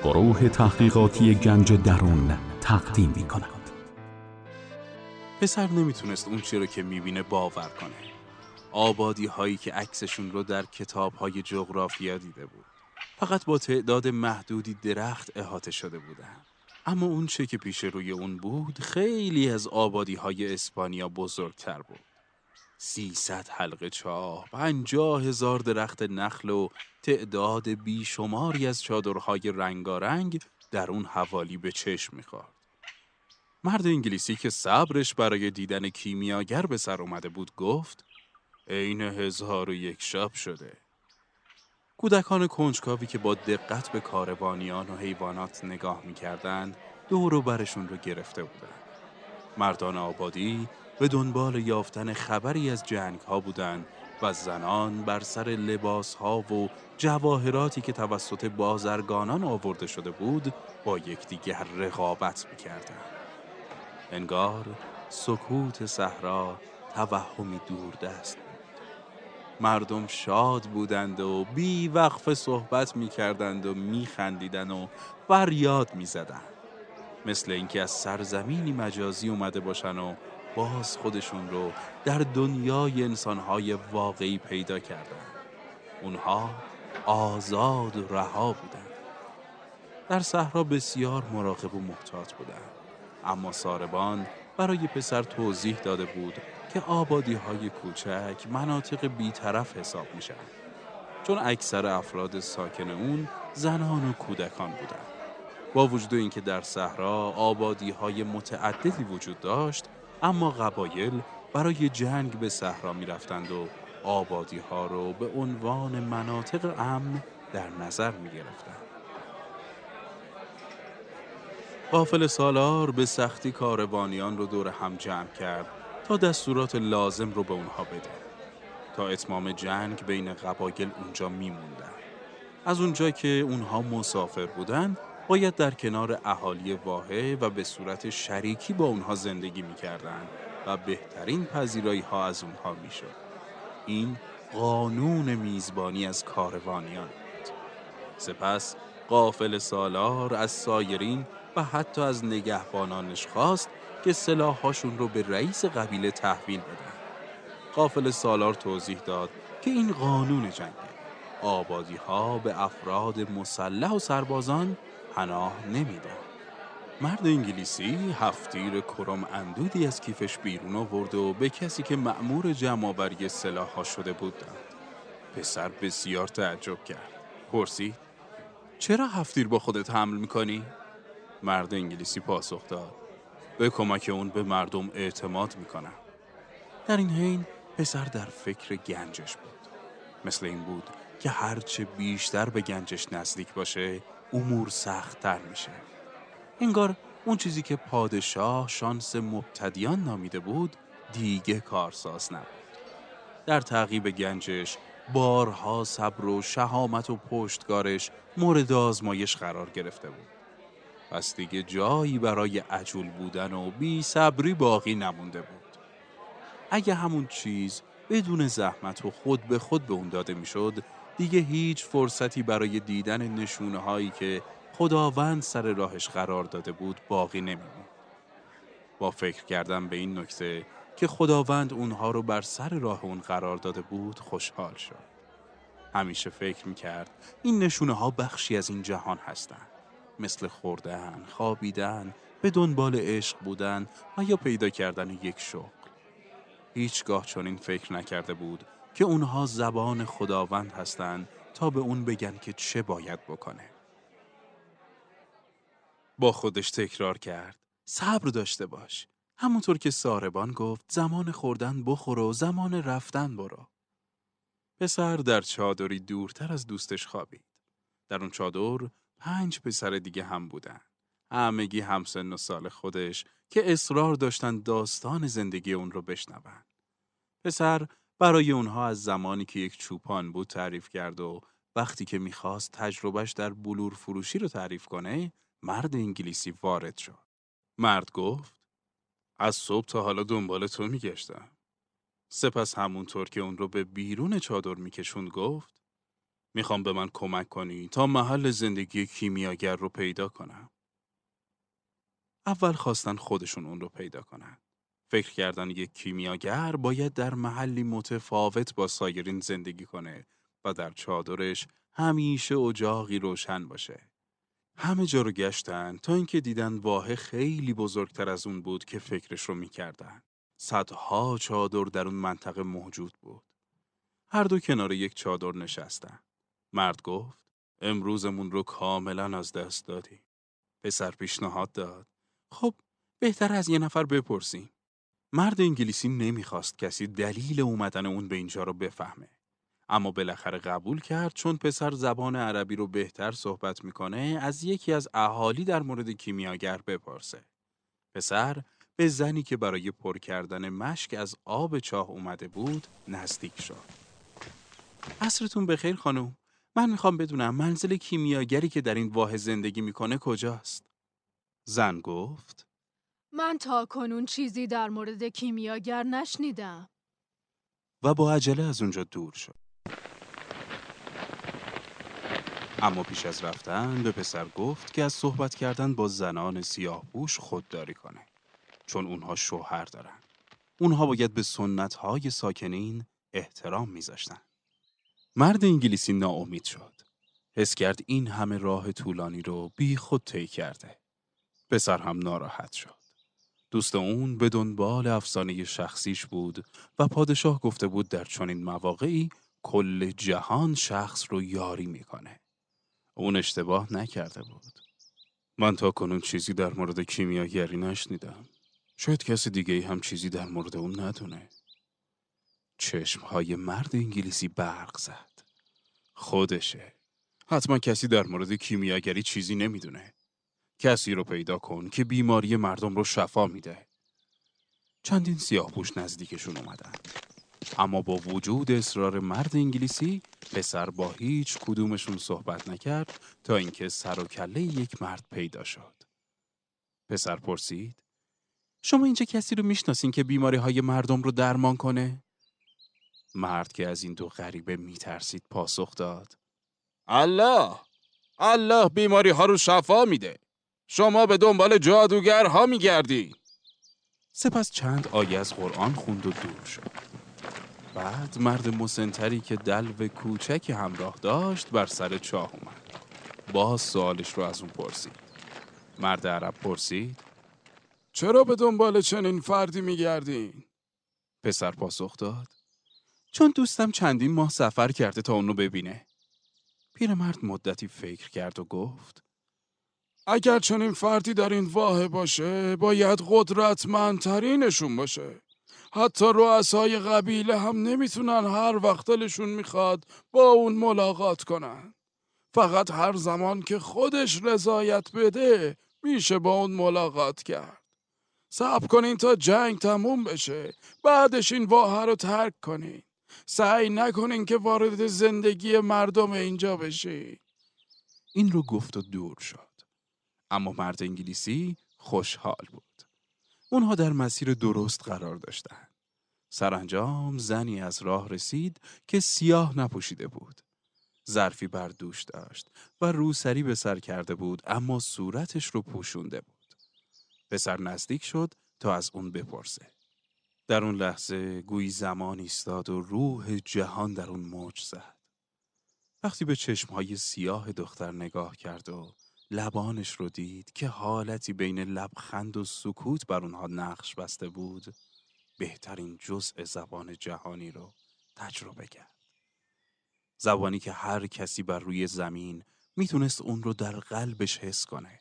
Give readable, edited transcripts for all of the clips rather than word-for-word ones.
گروه تحقیقاتی گنج درون تقدیم می‌کند. پسر نمیتونست اون چی رو که میبینه باور کنه. آبادی هایی که عکسشون رو در کتاب های جغرافیا دیده بود. فقط با تعداد محدودی درخت احاطه شده بودن. اما اون چه که پیش روی اون بود خیلی از آبادی های اسپانیا بزرگتر بود. 300 حلقه چاه، 50,000 درخت نخل و تعداد بیشماری از چادرهای رنگارنگ در اون حوالی به چشم می‌خورد. مرد انگلیسی که صبرش برای دیدن کیمیاگر به سر اومده بود گفت: عین 1001 شب شده. کودکان کنجکاوی که با دقت به کاروانیان و حیوانات نگاه می‌کردند، دور و برشون رو گرفته بودند. مردان آبادی به دنبال یافتن خبری از جنگ‌ها بودند و زنان بر سر لباس‌ها و جواهراتی که توسط بازرگانان آورده شده بود، با یکدیگر رقابت می‌کردند. انگار سکوت صحرا توهمی دوردست بود. مردم شاد بودند و بی وقفه صحبت می‌کردند و می‌خندیدند و فریاد می‌زدند. مثل اینکه از سرزمینی مجازی اومده باشن و باز خودشون رو در دنیای انسان‌های واقعی پیدا کردن. اونها آزاد و رها بودن. در صحرا بسیار مراقب و محتاط بودن. اما سارباند برای پسر توضیح داده بود که آبادی‌های کوچک مناطق بی‌طرف حساب میشن، چون اکثر افراد ساکن اون زنان و کودکان بودن. با وجود اینکه در صحرا آبادی‌های متعددی وجود داشت، اما قبایل برای جنگ به صحرا می‌رفتند و آبادی‌ها رو به عنوان مناطق امن در نظر می‌گرفتند. قافله سالار به سختی کاروانیان رو دور هم جمع کرد تا دستورات لازم رو به اونها بده. تا اتمام جنگ بین قبایل اونجا می‌موندن. از اونجا که اونها مسافر بودن، باید در کنار اهالی واحه و به صورت شریکی با اونها زندگی می‌کردند و بهترین پذیرایی‌ها از اونها می‌شد. این قانون میزبانی از کاروانیان بود. سپس قافله سالار از سایرین و حتی از نگهبانانش خواست که سلاح‌هاشون رو به رئیس قبیله تحویل بدن. قافله سالار توضیح داد که این قانون جنگه. آبادی‌ها به افراد مسلح و سربازان پناه نمیدن. مرد انگلیسی هفتیر کرم اندودی از کیفش بیرون آورد و به کسی که مأمور جمع‌آوری سلاح‌ها شده بود داد. پسر بسیار تعجب کرد. پرسید: چرا هفتیر با خودت حمل می‌کنی؟ مرد انگلیسی پاسخ داد: به کمک اون به مردم اعتماد می‌کنم. در این حین پسر در فکر گنجش بود. مثل این بود که هرچه بیشتر به گنجش نزدیک باشه، امور سخت‌تر میشه. انگار اون چیزی که پادشاه شانس مبتدیان نامیده بود، دیگه کارساز نبود. در تعقیب گنجش، بارها صبر و شهامت و پشتکارش مورد آزمایش قرار گرفته بود. پس دیگه جایی برای عجول بودن و بی صبری باقی نمونده بود. اگه همون چیز بدون زحمت و خود به خود به اون داده میشد، دیگه هیچ فرصتی برای دیدن نشونه هایی که خداوند سر راهش قرار داده بود باقی نمیموند. با فکر کردن به این نکته که خداوند اونها رو بر سر راه اون قرار داده بود خوشحال شد. همیشه فکر میکرد این نشونه ها بخشی از این جهان هستن، مثل خوردن، خوابیدن، به دنبال عشق بودن و یا پیدا کردن یک شغل. هیچگاه چنین فکر نکرده بود که اونها زبان خداوند هستند تا به اون بگن که چه باید بکنه. با خودش تکرار کرد: صبر داشته باش. همونطور که ساربان گفت زمان خوردن بخور و زمان رفتن برو. پسر در چادری دورتر از دوستش خوابید. در اون چادر 5 پسر دیگه هم بودن. همگی همسن و سال خودش که اصرار داشتن داستان زندگی اون رو بشنون. پسر برای اونها از زمانی که یک چوپان بود تعریف کرد و وقتی که میخواست تجربهش در بلور فروشی رو تعریف کنه، مرد انگلیسی وارد شد. مرد گفت: از صبح تا حالا دنبال تو میگشتم. سپس همونطور که اون رو به بیرون چادر میکشوند گفت: میخوام به من کمک کنی تا محل زندگی کیمیاگر رو پیدا کنم. اول خواستن خودشون اون رو پیدا کنن. فکر کردن یک کیمیاگر باید در محلی متفاوت با سایرین زندگی کنه و در چادرش همیشه اجاقی روشن باشه. همه جا رو گشتن تا اینکه دیدن واه خیلی بزرگتر از اون بود که فکرش رو میکردن. صدها چادر در اون منطقه موجود بود. هر دو کنار یک چادر نشستن. مرد گفت: امروزمون رو کاملا از دست دادی. پسر پیشنهاد داد: خب بهتر از یه نفر بپرسیم. مرد انگلیسی نمیخواست کسی دلیل اومدن اون به اینجا رو بفهمه. اما بالاخره قبول کرد چون پسر زبان عربی رو بهتر صحبت میکنه از یکی از اهالی در مورد کیمیاگر بپرسه. پسر به زنی که برای پر کردن مشک از آب چاه اومده بود نزدیک شد. عصرتون بخیر خانم. من میخوام بدونم منزل کیمیاگری که در این واحه زندگی میکنه کجاست؟ زن گفت: من تا کنون چیزی در مورد کیمیاگر نشنیدم. و با عجله از اونجا دور شد. اما پیش از رفتن به پسر گفت که از صحبت کردن با زنان سیاه‌پوش خودداری کنه. چون اونها شوهر دارن. اونها باید به سنت‌های ساکنین احترام میذاشتن. مرد انگلیسی ناامید شد. حس کرد این همه راه طولانی رو بی خود طی کرده. پسر هم ناراحت شد. دوست اون به دنبال افسانه شخصیش بود و پادشاه گفته بود در چنین مواقعی کل جهان شخص رو یاری میکنه. اون اشتباه نکرده بود. من تا کنون چیزی در مورد کیمیاگری نشنیدم. شاید کسی دیگه هم چیزی در مورد اون ندونه. چشمهای مرد انگلیسی برق زد. خودشه. حتما کسی در مورد کیمیاگری چیزی نمیدونه. کسی رو پیدا کن که بیماری مردم رو شفا میده. چندین سیاه‌پوش نزدیکشون اومدن. اما با وجود اصرار مرد انگلیسی، پسر با هیچ کدومشون صحبت نکرد تا اینکه سر و کله یک مرد پیدا شد. پسر پرسید: شما اینجا کسی رو میشناسین که بیماری‌های مردم رو درمان کنه؟ مرد که از این دو غریبه میترسید پاسخ داد: الله بیماری‌ها رو شفا میده. شما به دنبال جادوگرها میگردی. سپس چند آیه از قرآن خوند و دور شد. بعد مرد مسنتری که دلو کوچکی همراه داشت بر سر چاه اومد. باز سوالش رو از اون پرسید. مرد عرب پرسید: چرا به دنبال چنین فردی میگردین؟ پسر پاسخ داد: چون دوستم چندین ماه سفر کرده تا اونو ببینه. پیرمرد مدتی فکر کرد و گفت: اگر چنین فردی در این واحه باشه باید قدرتمندترینشون باشه. حتی رؤسای قبیله هم نمیتونن هر وقت دلشون میخواد با اون ملاقات کنن. فقط هر زمان که خودش رضایت بده میشه با اون ملاقات کرد. صبر کنین تا جنگ تموم بشه. بعدش این واحه رو ترک کنین. سعی نکنین که وارد زندگی مردم اینجا بشین. این رو گفت و دور شد. اما مرد انگلیسی خوشحال بود. اونها در مسیر درست قرار داشتند. سرانجام زنی از راه رسید که سیاه نپوشیده بود. ظرفی بر دوش داشت و روسری به سر کرده بود اما صورتش رو پوشونده بود. پسر نزدیک شد تا از اون بپرسه. در اون لحظه گویی زمان ایستاد و روح جهان در اون موج زد. وقتی به چشمهای سیاه دختر نگاه کرد و لبانش رو دید که حالتی بین لبخند و سکوت بر اونها نقش بسته بود، بهترین جزء زبان جهانی رو تجربه کرد. زبانی که هر کسی بر روی زمین میتونست اون رو در قلبش حس کنه.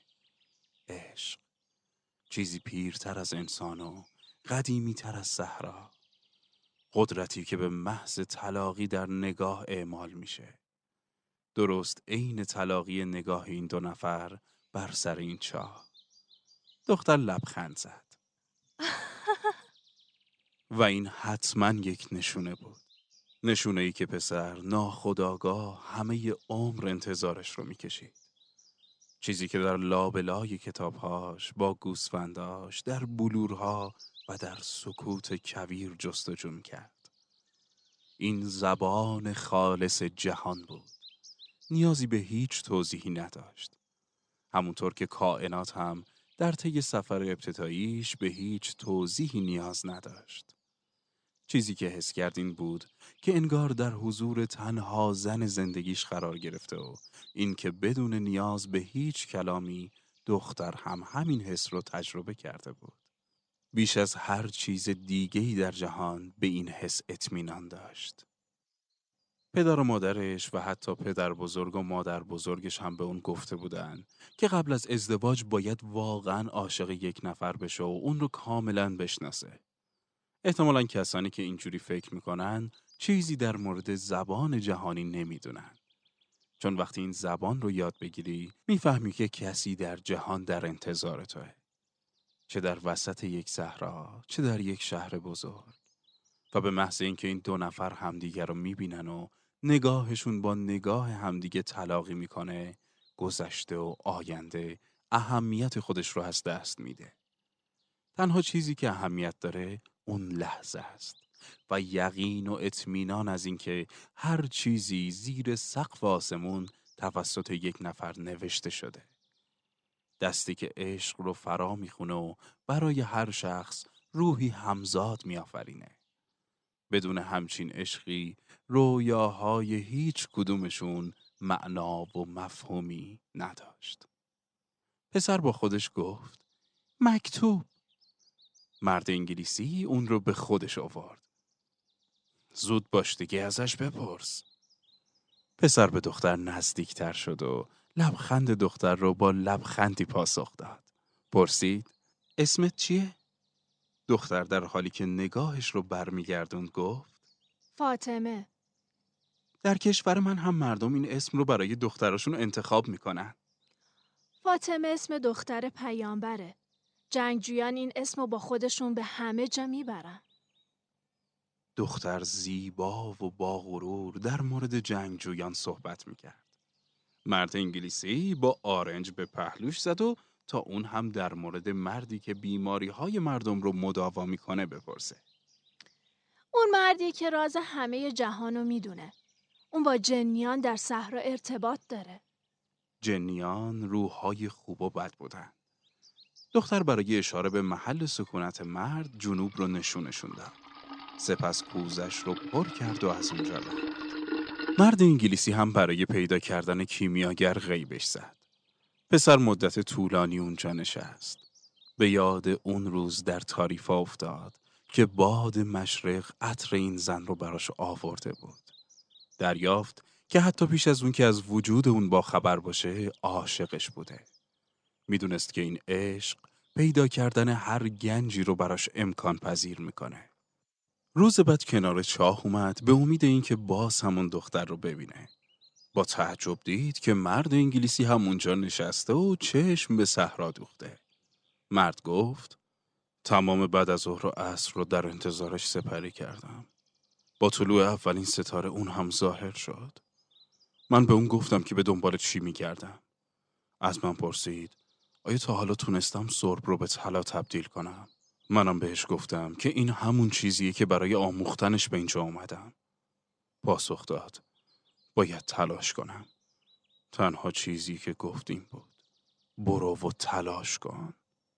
عشق. چیزی پیرتر از انسان و قدیمیتر از صحرا. قدرتی که به محض تلاقی در نگاه اعمال میشه. درست عین تلاقی نگاه این دو نفر بر سر این چاه. دختر لبخند زد. و این حتما یک نشونه بود. نشونه‌ای که پسر ناخودآگاه همه عمر انتظارش رو میکشید. چیزی که در لابلای کتابهاش با گوسفنداش در بلورها و در سکوت کویر جستجو کرد. این زبان خالص جهان بود. نیازی به هیچ توضیحی نداشت. همونطور که کائنات هم در طی سفر ابتداییش به هیچ توضیحی نیاز نداشت. چیزی که حس کرد این بود که انگار در حضور تنها زن زندگیش قرار گرفته و این که بدون نیاز به هیچ کلامی دختر هم همین حس رو تجربه کرده بود. بیش از هر چیز دیگه‌ای در جهان به این حس اطمینان داشت. پدر و مادرش و حتی پدر بزرگ و مادر بزرگش هم به اون گفته بودن که قبل از ازدواج باید واقعاً عاشق یک نفر بشه و اون رو کاملاً بشناسه. احتمالاً کسانی که اینجوری فکر میکنن چیزی در مورد زبان جهانی نمیدونن. چون وقتی این زبان رو یاد بگیری میفهمی که کسی در جهان در انتظار توه. چه در وسط یک صحرا، چه در یک شهر بزرگ. و به محض اینکه این دو نفر همدیگه رو میبینن و نگاهشون با نگاه همدیگه تلاقی میکنه، گذشته و آینده اهمیت خودش رو از دست میده. تنها چیزی که اهمیت داره اون لحظه است و یقین و اطمینان از اینکه هر چیزی زیر سقف آسمون توسط یک نفر نوشته شده. دستی که عشق رو فرا میخونه و برای هر شخص روحی همزاد میآفرینه. بدون همچین عشقی رویاهای هیچ کدومشون معنا و مفهومی نداشت. پسر با خودش گفت مکتوب. مرد انگلیسی اون رو به خودش آورد. زود باش دیگه ازش بپرس. پسر به دختر نزدیکتر شد و لبخند دختر رو با لبخندی پاسخ داد. پرسید اسمت چیه؟ دختر در حالی که نگاهش رو برمیگردوند گفت فاطمه. در کشور من هم مردم این اسم رو برای دختراشون انتخاب میکنن. فاطمه اسم دختر پیامبره. جنگجویان این اسم رو با خودشون به همه جا میبرن. دختر زیبا و با غرور در مورد جنگجویان صحبت میکرد. مرد انگلیسی با آرنج به پهلوش زد و تا اون هم در مورد مردی که بیماری‌های مردم رو مداوا میکنه بپرسه. اون مردی که راز همه جهانو میدونه. اون با جنیان در صحرا ارتباط داره. جنیان روح‌های خوب و بد بودن. دختر برای اشاره به محل سکونت مرد جنوب رو نشونشون داد. سپس کوزش رو پر کرد و از اونجا رفت. مرد انگلیسی هم برای پیدا کردن کیمیاگر غیبش زد. پسر مدت طولانی اونجا نشست. به یاد اون روز در تاریفا افتاد که باد مشرق عطر این زن رو براش آورده بود. دریافت که حتی پیش از اون که از وجود اون با خبر باشه عاشقش بوده. میدونست که این عشق پیدا کردن هر گنجی رو براش امکان پذیر میکنه. روز بعد کنار چاه اومد به امید اینکه باز همون دختر رو ببینه. با تعجب دید که مرد انگلیسی همونجا نشسته و چشم به صحرا دوخته. مرد گفت تمام بعد از ظهر و عصر رو در انتظارش سپری کردم. با طلوع اولین ستاره اون هم ظاهر شد. من به اون گفتم که به دنبال چی میگردم. از من پرسید آیا تا حالا تونستم سرب رو به طلا تبدیل کنم؟ منم بهش گفتم که این همون چیزیه که برای آموختنش به اینجا اومدم. پاسخ داد باید تلاش کنم. تنها چیزی که گفتیم بود برو و تلاش کن.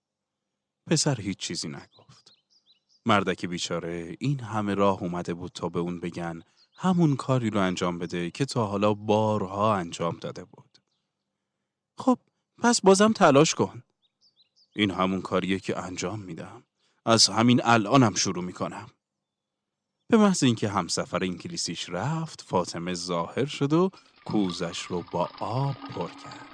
پسر هیچ چیزی نگفت. مردک بیچاره این همه راه اومده بود تا به اون بگن همون کاری رو انجام بده که تا حالا بارها انجام داده بود. خب پس بازم تلاش کن. این همون کاریه که انجام میدم. از همین الانم شروع میکنم. به محض اینکه همسفر انگلیسیش رفت فاطمه ظاهر شد و کوزش رو با آب پر کرد.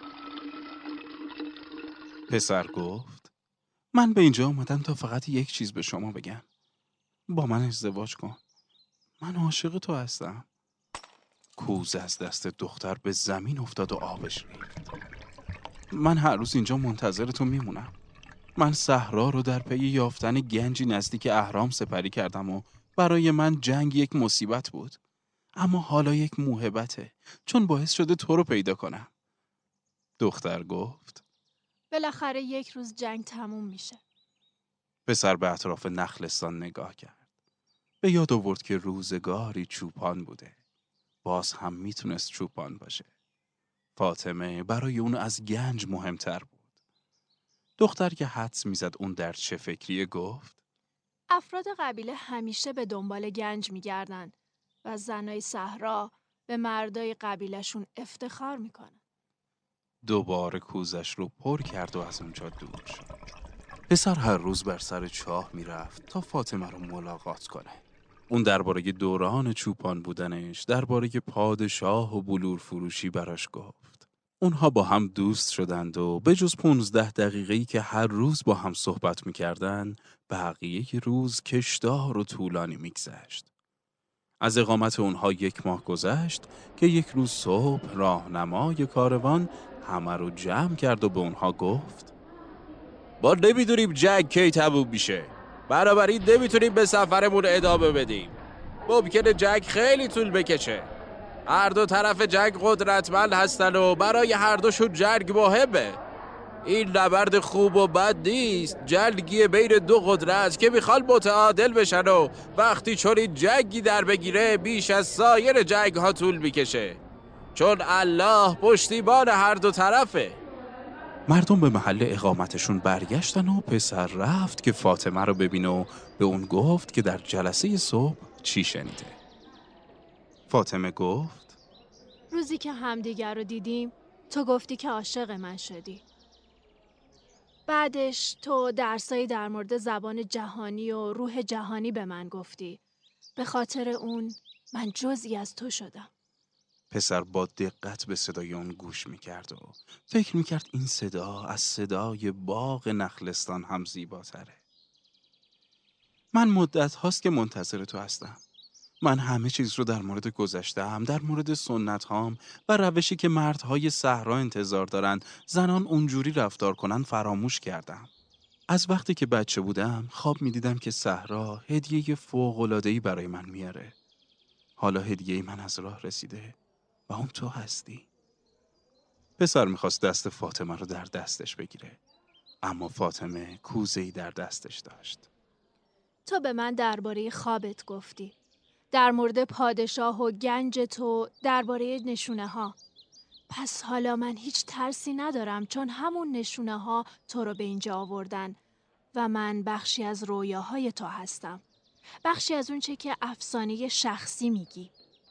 پسر گفت من به اینجا اومدم تا فقط یک چیز به شما بگم. با من ازدواج کن. من عاشق تو هستم. کوزه از دست دختر به زمین افتاد و آبش ریخت. من هر روز اینجا منتظر تو میمونم. من صحرا رو در پی یافتن گنجی نزدیک اهرام سپری کردم و برای من جنگ یک مصیبت بود. اما حالا یک موهبته چون باعث شده تو رو پیدا کنم. دختر گفت بالاخره یک روز جنگ تموم میشه. پسر به اطراف نخلستان نگاه کرد. به یاد آورد که روزگاری چوپان بوده. باز هم میتونست چوپان باشه. فاطمه برای اون از گنج مهمتر بود. دختر که حدس میزد اون در چه فکریه گفت: افراد قبیله همیشه به دنبال گنج میگردن و زنای صحرا به مردای قبیلشون افتخار میکنن. دوباره کوزش رو پر کرد و از اونجا دور شد. پسر هر روز بر سر چاه میرفت تا فاطمه رو ملاقات کنه. اون درباره دوران چوپان بودنش، درباره پادشاه و بلور فروشی براش گفت. اونها با هم دوست شدند و به جز 15 دقیقه‌ای که هر روز با هم صحبت میکردن، بقیه روز کشدار و طولانی میگذشت. از اقامت اونها 1 ماه گذشت که یک روز صبح راهنمای کاروان همه رو جمع کرد و به اونها گفت: ما نمیدونیم جنگ کی تموم میشه. بنابراین نمیتونیم به سفرمون ادامه بدیم. ممکنه جنگ خیلی طول بکشه. هر دو طرف جنگ قدرتمند هستن و برای هر دوشون جنگ مهمه. این نبرد خوب و بد نیست، جنگی بین دو قدرت که میخوان متعادل بشن و وقتی چون این جنگی در بگیره بیش از سایر جنگ ها طول میکشه، چون الله پشتیبان هر دو طرفه. مردم به محل اقامتشون برگشتن و پسر رفت که فاطمه رو ببینه و به اون گفت که در جلسه صبح چی شنیده. فاطمه گفت: روزی که همدیگر رو دیدیم تو گفتی که عاشق من شدی. بعدش تو درسایی در مورد زبان جهانی و روح جهانی به من گفتی. به خاطر اون من جزئی از تو شدم. پسر با دقت به صدای اون گوش میکرد و فکر میکرد این صدا از صدای باغ نخلستان هم زیباتره. من مدت هاست که منتظر تو هستم. من همه چیز رو در مورد گذشته‌ام، در مورد سنت هام و روشی که مردهای صحرا انتظار دارن زنان اونجوری رفتار کنن فراموش کردم. از وقتی که بچه بودم خواب میدیدم که صحرا هدیه فوق‌العاده‌ای برای من میاره. حالا هدیه من از راه رسیده و اون تو هستی. پسر میخواست دست فاطمه رو در دستش بگیره، اما فاطمه کوزه‌ای در دستش داشت. تو به من درباره خوابت گفتی. در مورد پادشاه و گنج تو، درباره نشونه ها. پس حالا من هیچ ترسی ندارم چون همون نشونه ها تو رو به اینجا آوردن و من بخشی از رویاهای تو هستم. بخشی از اون چه که افسانه شخصی میگی.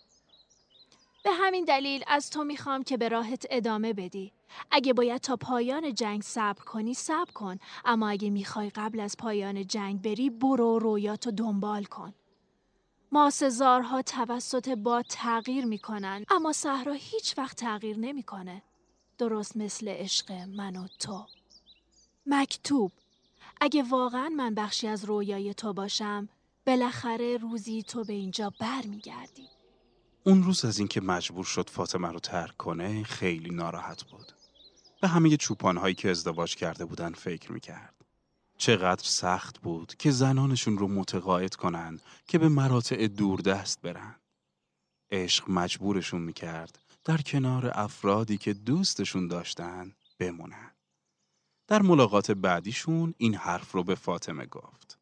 به همین دلیل از تو میخوام که به راهت ادامه بدی. اگه باید تا پایان جنگ صبر کنی صبر کن، اما اگه میخوای قبل از پایان جنگ بری برو رویاتو دنبال کن. ماسه‌زارها توسط باد تغییر میکنن اما صحرا هیچ وقت تغییر نمیکنه. درست مثل عشق من و تو. مکتوب: اگه واقعا من بخشی از رویای تو باشم بالاخره روزی تو به اینجا برمیگردی. اون روز از اینکه مجبور شد فاطمه رو ترک کنه خیلی ناراحت بود. به همه چوپان‌هایی که ازدواج کرده بودن فکر میکرد. چقدر سخت بود که زنانشون رو متقاعد کنن که به مراتع دوردست برن. عشق مجبورشون میکرد در کنار افرادی که دوستشون داشتن بمونن. در ملاقات بعدیشون این حرف رو به فاطمه گفت: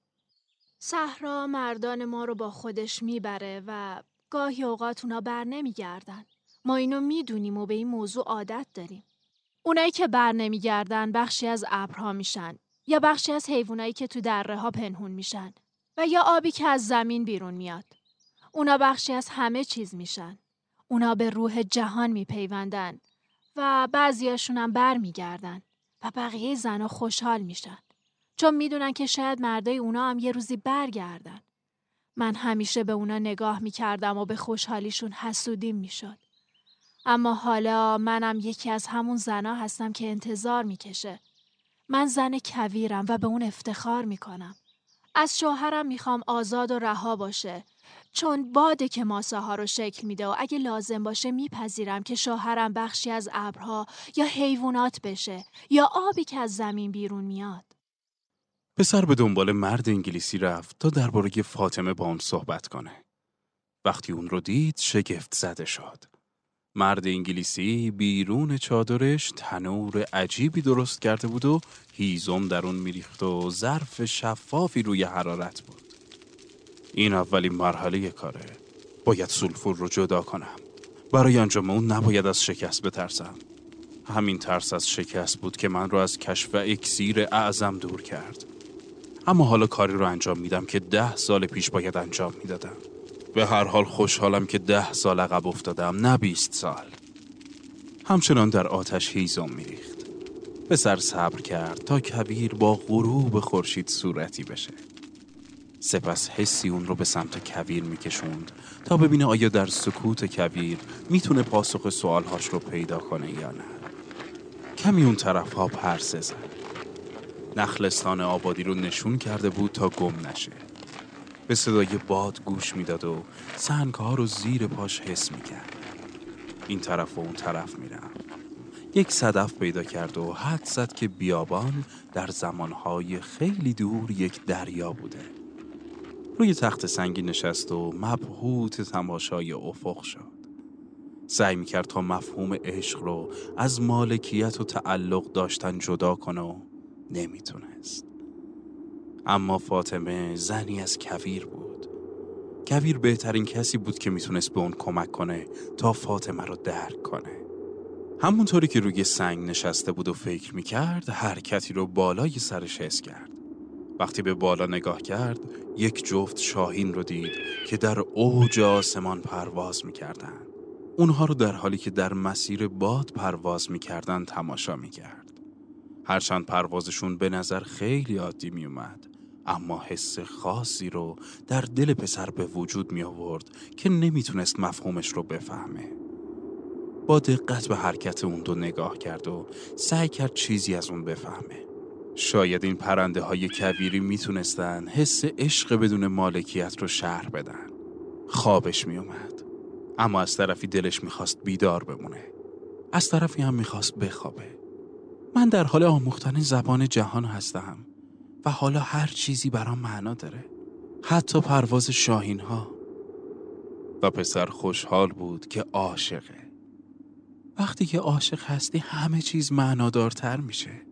صحرا مردان ما رو با خودش میبره و گاهی اوقات اونا بر نمیگردن. ما اینو میدونیم و به این موضوع عادت داریم. اونایی که بر نمیگردن بخشی از ابرها میشن یا بخشی از حیوانایی که تو دره ها پنهون میشن و یا آبی که از زمین بیرون میاد. اونا بخشی از همه چیز میشن. اونا به روح جهان میپیوندن و بعضیاشون هم بر میگردن و بقیه زنا خوشحال میشن. چون میدونن که شاید مردای اونا هم یه روزی برگردن. من همیشه به اونا نگاه میکردم و به خوشحالیشون حسودیم میشد. اما حالا منم یکی از همون زنا هستم که انتظار میکشه. من زن کویرم و به اون افتخار میکنم. از شوهرم میخوام آزاد و رها باشه. چون باده که ماسه ها رو شکل میده و اگه لازم باشه میپذیرم که شوهرم بخشی از ابرها یا حیوانات بشه یا آبی که از زمین بیرون میاد. پسر به دنبال مرد انگلیسی رفت تا درباره فاطمه با اون صحبت کنه. وقتی اون رو دید شگفت زده شد. مرد انگلیسی بیرون چادرش تنور عجیبی درست کرده بود و هیزم در اون میریخت و ظرف شفافی روی حرارت بود. این اولین مرحله کاره. باید سولفور رو جدا کنم. برای انجام اون نباید از شکست بترسم. همین ترس از شکست بود که من رو از کشف اکسیر اعظم دور کرد. اما حالا کاری رو انجام میدم که 10 سال پیش باید انجام میدادم. به هر حال خوشحالم که 10 سال عقب افتادم، نه 20 سال. همچنان در آتش هیزم میریخت. پسر صبر کرد تا کویر با غروب خورشید صورتی بشه. سپس حسی اون رو به سمت کویر میکشوند تا ببینه آیا در سکوت کویر میتونه پاسخ سوالهاش رو پیدا کنه یا نه. کمی اون طرف ها پرسه زد. نخلستان آبادی رو نشون کرده بود تا گم نشه. به صدای باد گوش میداد و سنگ‌ها رو زیر پاش حس میکرد. این طرف و اون طرف میرم. یک صدف پیدا کرد و حد زد که بیابان در زمانهای خیلی دور یک دریا بوده. روی تخت سنگی نشست و مبهوت تماشای افق شد. سعی میکرد تا مفهوم عشق رو از مالکیت و تعلق داشتن جدا کنه و نمیتونست. اما فاطمه زنی از کویر بود. کویر بهترین کسی بود که میتونست به اون کمک کنه تا فاطمه رو درک کنه. همونطوری که روی سنگ نشسته بود و فکر میکرد، حرکتی رو بالای سرش حس کرد. وقتی به بالا نگاه کرد، یک جفت شاهین رو دید که در اوج آسمان پرواز میکردن. اونها رو در حالی که در مسیر باد پرواز میکردن تماشا میکرد. هرچند پروازشون به نظر خیلی عادی میومد، اما حس خاصی رو در دل پسر به وجود می آورد که نمیتونست مفهومش رو بفهمه. با دقت به حرکت اون دو نگاه کرد و سعی کرد چیزی از اون بفهمه. شاید این پرنده های کویری میتونستن حس عشق بدون مالکیت رو شرح بدن. خوابش می اومد، اما از طرفی دلش میخواست بیدار بمونه. از طرفی هم میخواست بخوابه. من در حال آموختن زبان جهان هستم و حالا هر چیزی برام معنا داره، حتی پرواز شاهین ها. و پسر خوشحال بود که عاشقه. وقتی که عاشق هستی همه چیز معنادارتر میشه.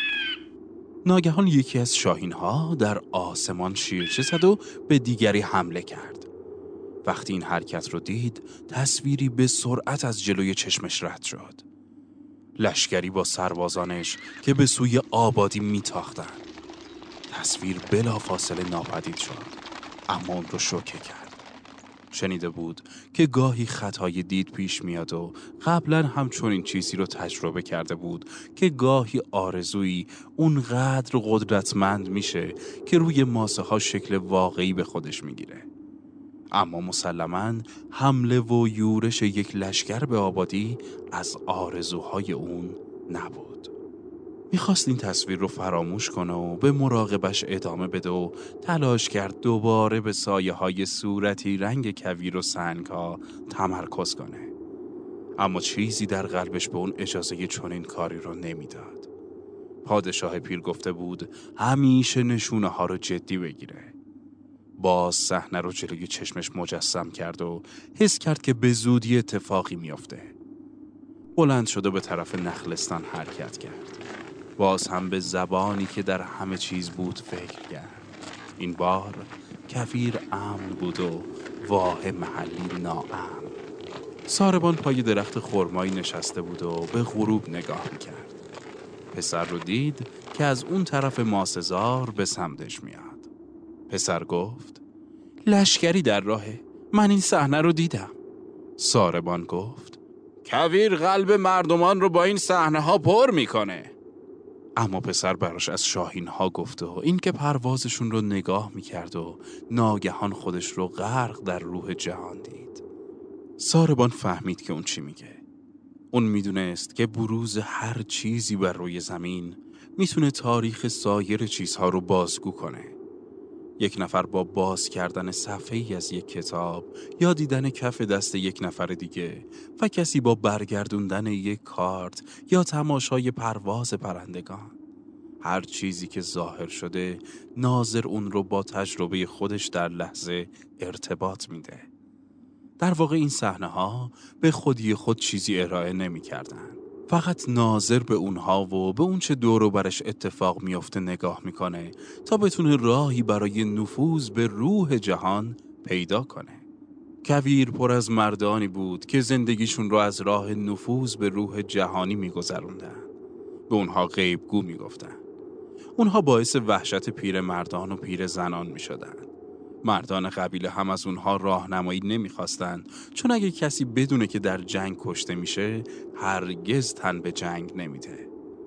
ناگهان یکی از شاهین ها در آسمان شیرچه زد و به دیگری حمله کرد. وقتی این حرکت رو دید، تصویری به سرعت از جلوی چشمش رد شد. لشکری با سربازانش که به سوی آبادی میتاختن. تصویر بلافاصله ناپدید شد، اما اون رو شوکه کرد. شنیده بود که گاهی خطای دید پیش میاد و قبلا هم چنین چیزی رو تجربه کرده بود که گاهی آرزویی اونقدر قدرتمند میشه که روی ماسه ها شکل واقعی به خودش میگیره. اما مسلماً حمله و یورش یک لشکر به آبادی از آرزوهای اون نبود. میخواست این تصویر رو فراموش کنه و به مراقبش ادامه بده و تلاش کرد دوباره به سایه های صورتی رنگ کویر و سنگ ها تمرکز کنه. اما چیزی در قلبش به اون اجازه چنین کاری رو نمیداد. پادشاه پیر گفته بود همیشه نشونه ها رو جدی بگیره. باز صحنه رو جلوی چشمش مجسم کرد و حس کرد که به زودی اتفاقی میافته. بلند شد و به طرف نخلستان حرکت کرد. باز هم به زبانی که در همه چیز بود فکر کرد. این بار کویر امن بود و واه محلی ناامن. ساربان پای درخت خرمایی نشسته بود و به غروب نگاه میکرد. پسر رو دید که از اون طرف ماسه‌زار به سمتش میاد. پسر گفت لشکری در راهه، من این صحنه رو دیدم. ساربان گفت کویر قلب مردمان رو با این صحنه ها پر میکنه. اما پسر براش از شاهین ها گفت و این که پروازشون رو نگاه میکرد و ناگهان خودش رو غرق در روح جهان دید. ساربان فهمید که اون چی میگه. اون میدونست که بروز هر چیزی بر روی زمین میتونه تاریخ سایر چیزها رو بازگو کنه. یک نفر با باز کردن صفحه‌ای از یک کتاب یا دیدن کف دست یک نفر دیگه و کسی با برگردوندن یک کارت یا تماشای پرواز پرندگان. هر چیزی که ظاهر شده ناظر اون رو با تجربه خودش در لحظه ارتباط میده. در واقع این صحنه‌ها به خودی خود چیزی ارائه نمی‌کردن. فقط ناظر به اونها و به اون چه دور و برش اتفاق میفته نگاه میکنه تا بتونه راهی برای نفوذ به روح جهان پیدا کنه. کویر پر از مردانی بود که زندگیشون رو از راه نفوذ به روح جهانی می‌گذروندن. به اونها غیبگو می‌گفتن. اونها باعث وحشت پیرمردان و پیرزنان می‌شدن. مردان قبیله هم از اونها راهنمایی نمی‌خواستند، چون اگه کسی بدونه که در جنگ کشته میشه، هرگز تن به جنگ نمیده.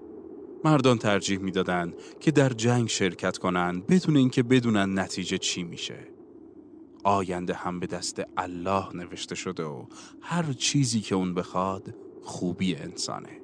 مردان ترجیح میدادن که در جنگ شرکت کنن بدون اینکه بدونن نتیجه چی میشه. آینده هم به دست الله نوشته شده و هر چیزی که اون بخواد خوبی انسانه.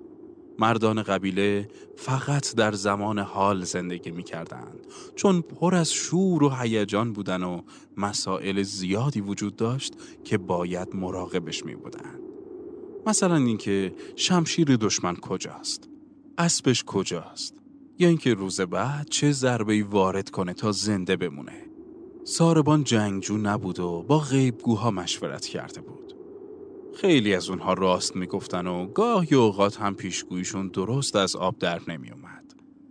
مردان قبیله فقط در زمان حال زندگی می‌کردند، چون پر از شور و هیجان بودن و مسائل زیادی وجود داشت که باید مراقبش می‌بودند. مثلا اینکه شمشیر دشمن کجاست؟ اسبش کجاست؟ یا اینکه روز بعد چه ضربه‌ای وارد کنه تا زنده بمونه. ساربان جنگجو نبود و با غیبگوها مشورت کرده بود. خیلی از اونها راست میگفتن و گاهی اوقات هم پیشگوییشون درست از آب در نمی اومد.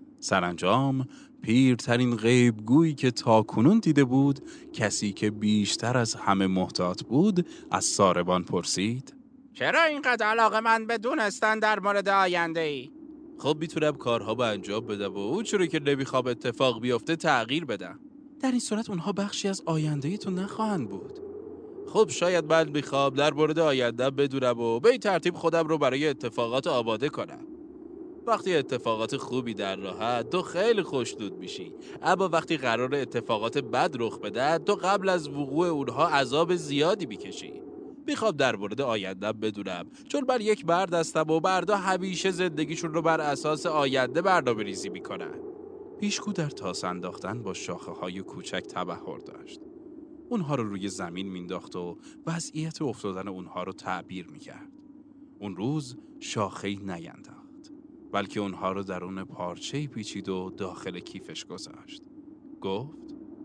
سرانجام پیرترین غیبگویی که تاکنون دیده بود، کسی که بیشتر از همه محتاط بود، از ساربان پرسید: چرا اینقدر علاقه‌مند به دونستن در مورد آینده ای؟ خب میتونم کارها به انجام بدم و اون چوری که نمیخوام اتفاق بیفته تغییر بدم. در این صورت اونها بخشی از آینده تو نخواهند بود. خب شاید من میخوام در مورد آینده بدونم و به این ترتیب خودم رو برای اتفاقات آماده کنم. وقتی اتفاقات خوبی در راهه تو خیلی خوشنود میشی، اما وقتی قرار اتفاقات بد رخ بده تو قبل از وقوع اونها عذاب زیادی میکشی. میخوام در مورد آینده بدونم، چون من یک مرد هستم و مردا همیشه زندگیشون رو بر اساس آینده برنامه‌ریزی میکنن. پیشگو در تاس انداختن با شاخه‌های کوچک تبحر داشت. اونها رو روی زمین مینداخت و وضعیت افتادن اونها رو تعبیر میکرد. اون روز شاخه‌ای نینداخت، بلکه اونها رو درون پارچه‌ای پیچید و داخل کیفش گذاشت. گفت: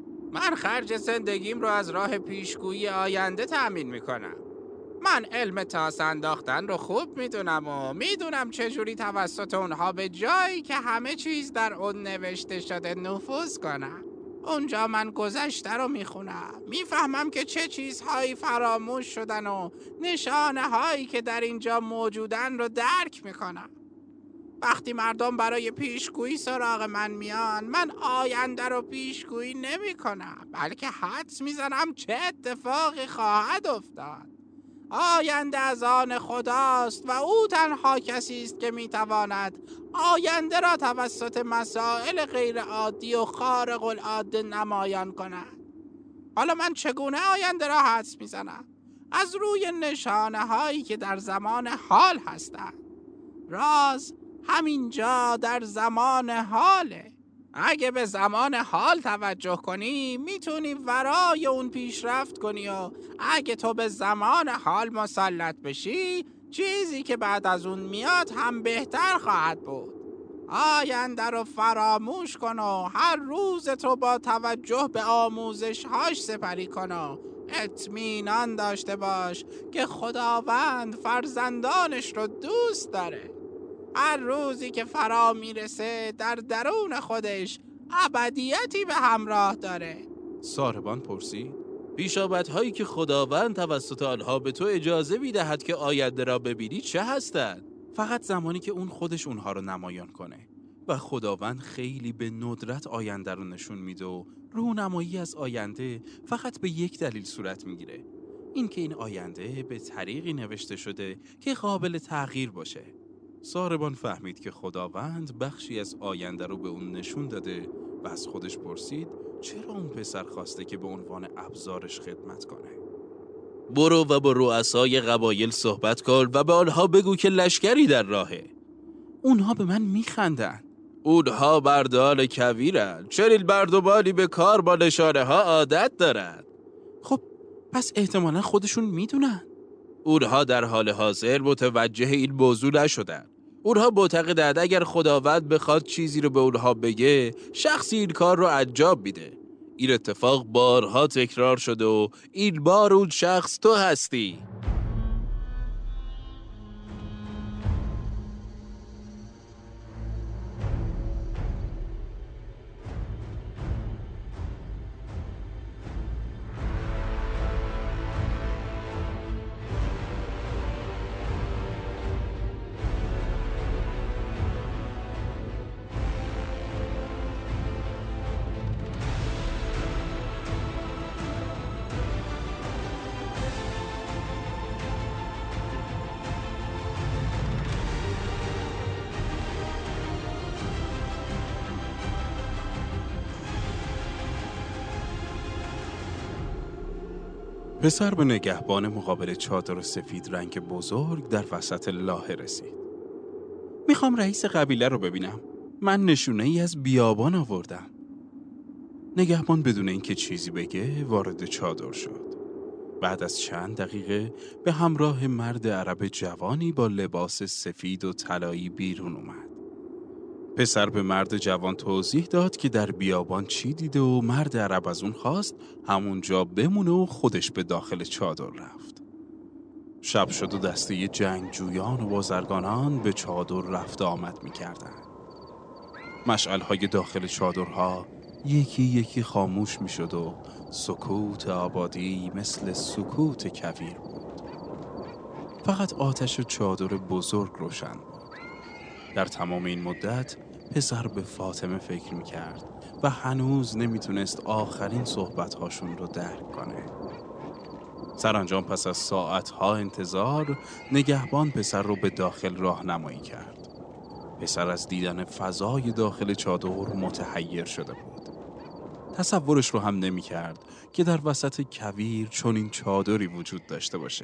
من خرج زندگیم رو از راه پیشگویی آینده تأمین میکنم. من علم تاس انداختن رو خوب میدونم و میدونم چجوری توسط اونها به جایی که همه چیز در اون نوشته شده نفوذ کنم. اونجا من گذشته رو میخونم، میفهمم که چه چیزهایی فراموش شدن و نشانه هایی که در اینجا موجودن رو درک میکنم. وقتی مردم برای پیشگویی سراغ من میان، من آینده رو پیشگویی نمی کنم، بلکه حدس میزنم چه اتفاقی خواهد افتاد. آینده از آن خداست و او تنها کسی است که میتواند آینده را توسط مسائل غیر عادی و خارق العاده نمایان کند. حالا من چگونه آینده را حدس میزنم؟ از روی نشانه هایی که در زمان حال هستند. راز همینجا در زمان حاله. اگه به زمان حال توجه کنی میتونی ورای اون پیشرفت کنی و اگه تو به زمان حال مسلط بشی چیزی که بعد از اون میاد هم بهتر خواهد بود. آینده رو فراموش کن و هر روز تو با توجه به آموزش‌هاش سپری کن و اطمینان داشته باش که خداوند فرزندانش رو دوست داره. هر روزی که فرا میرسه در درون خودش ابدیتی به همراه داره. ساربان پرسید: پیشامدهایی که خداوند توسط آنها به تو اجازه میدهد که آینده را ببینی چه هستند؟ فقط زمانی که اون خودش اونها رو نمایان کنه. و خداوند خیلی به ندرت آینده رو نشون میده و رونمایی از آینده فقط به یک دلیل صورت میگیره، اینکه این آینده به طریقی نوشته شده که قابل تغییر باشه. ساربان فهمید که خداوند بخشی از آینده رو به اون نشون داده و از خودش پرسید چرا اون پسر خواسته که به عنوان ابزارش خدمت کنه. برو و با رؤسای قبایل صحبت کن و به آنها بگو که لشکری در راهه. اونها به من میخندن. اونها مردان کویرن، چنین مردمانی به کار با نشانه ها عادت دارن. خب پس احتمالا خودشون میدونن. اونها در حال حاضر متوجه این موضوع نشدن. اونها معتقدند اگر خداوند بخواد چیزی رو به اونها بگه، شخصی این کار رو انجام میده. این اتفاق بارها تکرار شده و این بار اون شخص تو هستی. پسر به نگهبان مقابل چادر سفید رنگ بزرگ در وسط لاهه رسید. میخوام رئیس قبیله رو ببینم. من نشونه ای از بیابان آوردم. نگهبان بدون اینکه چیزی بگه وارد چادر شد. بعد از چند دقیقه به همراه مرد عرب جوانی با لباس سفید و طلایی بیرون اومد. پسر به مرد جوان توضیح داد که در بیابان چی دیده و مرد عرب از اون خواست همونجا بمونه و خودش به داخل چادر رفت. شب شد و دسته جنگجویان و بازرگانان به چادر رفت آمد می‌کردند. مشعل‌های داخل چادرها یکی یکی خاموش می‌شد و سکوت آبادی مثل سکوت کویر بود. فقط آتش چادر بزرگ روشن بود. در تمام این مدت پسر به فاطمه فکر می‌کرد و هنوز نمی‌تونست آخرین صحبت‌هاشون رو درک کنه. سرانجام پس از ساعت‌ها انتظار نگهبان پسر رو به داخل راهنمایی کرد. پسر از دیدن فضای داخل چادر متحیر شده بود. تصورش رو هم نمی‌کرد که در وسط کویر چنین چادری وجود داشته باشه.